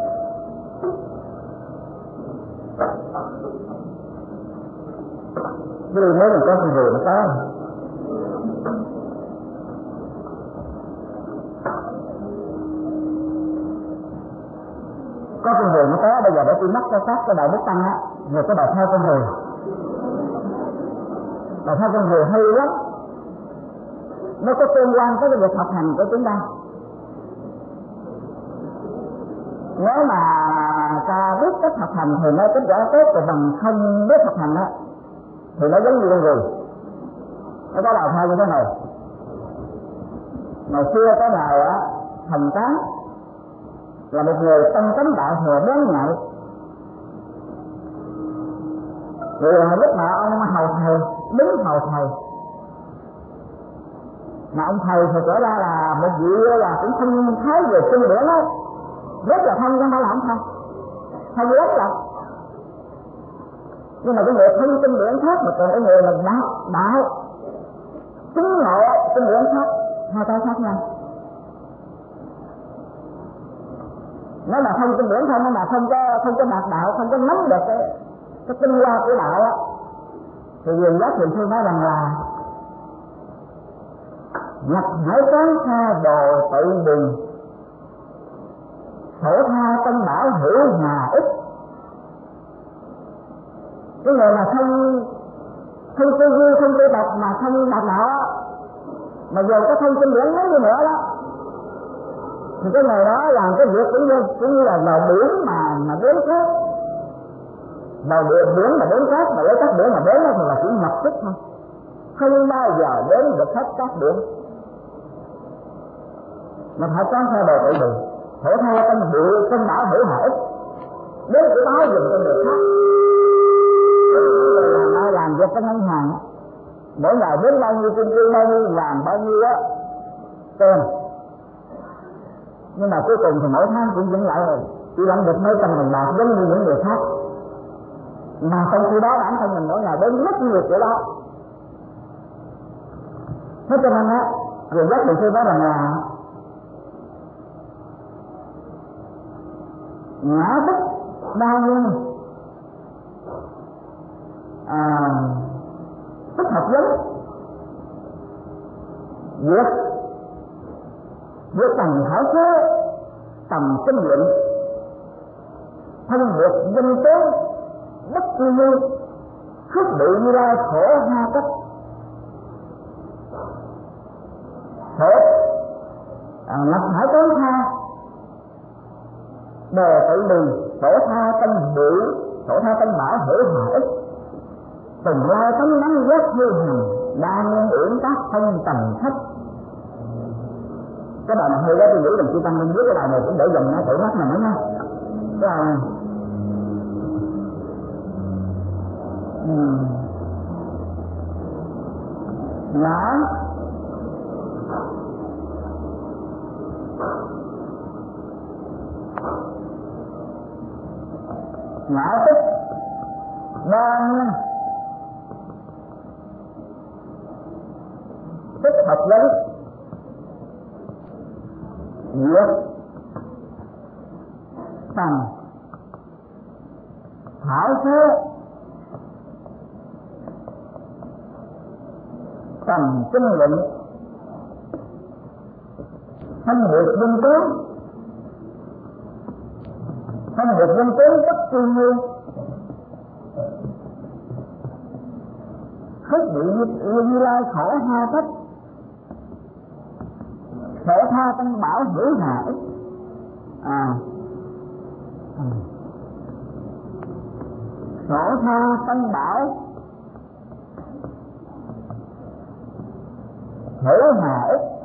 Cái điều mới mình có con người nó có. Có con người nó có, bây giờ để tôi mắc cho các cái đại đức tăng á, về cái bài thơ con người. Bài thơ con người hay lắm. Nó có tương quan tới cái việc học hành của chúng ta. Nếu mà ta biết cách học hành thì nó kết quả tốt, rồi bằng không biết học hành á thì nó giống như con người. Nó có bài thơ như thế này. Ngày xưa có bài á Thành Tán, là một người tâm tánh đạo thừa bén nhạy. Rồi lúc mà ông hầu thầy, đứng hầu thầy, mà ông thầy thì trở ra là một vị là cũng không thấy về kinh điển đó, rất là thông, không phải là không thông, thông rất là. Nhưng mà cái người thông kinh điển khác, mà còn cái người là đạo đạo chứng ngộ kinh điển khác, hai cái khác nhau. Nếu mà không kinh điển không, mà không có không có đạt đạo, không có nắm được cái cái tinh hoa của đạo á, thì Quyền Giác Thiền Sư nói rằng là nhập hải quán tha đồ tự bình, khổ tha tâm bảo hữu hòa ích. Cái người mà không không tư duy, không tư đọc mà không đạt đạo á, mà dù có thông kinh điển mấy đi nữa đó, thì cái người đó làm cái việc cũng như cũng như là vào biển mà mà đến khác, vào biển biển mà đến khác, mà lấy các biển mà đến đó thì là chỉ nhập sức thôi, không bao giờ đến được hết các biển. Mà phải có theo đồ tự bình, khổ tha tâm hữu tâm bảo hữu hòa ích, đến cái đó dùng cho người khác. Nó làm việc cái ngân hàng, mỗi ngày đến bao nhiêu trên kia, bao nhiêu làm bao nhiêu á tiền, nhưng mà cuối cùng thì mỗi tháng cũng vẫn lại rồi, chỉ lãnh được mấy trăm nghìn bạc giống như những người khác. Mà trong khi đó bản thân mình mỗi ngày đến rất nhiều chỗ đó. Thế cho nên á, Quyền Giác Thiền Sư nói rằng là ngã tức đa nguyên, à, tức hợp vấn, việc việc tầm thảo thế, tầm kinh nghiệm, thân việc danh tế, bất kỳ như khước bị như lai khổ ha cách. Khổ à, lập hải tốn tha đồ tự bình, khổ tha tâm hữu, khổ tha tâm bảo hữu hòa ích, từng lai tấm nắng giác hư hành, đa nguyên uyển tác thân tầm khách. Cái bài này hơi đó, tôi nghĩ đồng chí Tâm nên viết cái bài này cũng để dành nó tự mắt mình đó nha. Cái bài này uhm. ngã ngã tức đang tức hợp vấn, việc tầm thảo thế, tầm kinh nghiệm, thân việc dân tướng, thân việc dân tướng bất kỳ như khất bị như lai khổ ha cách, khổ tha tâm bảo hữu hòa ích. À, khổ tha tâm bảo hữu hòa ích,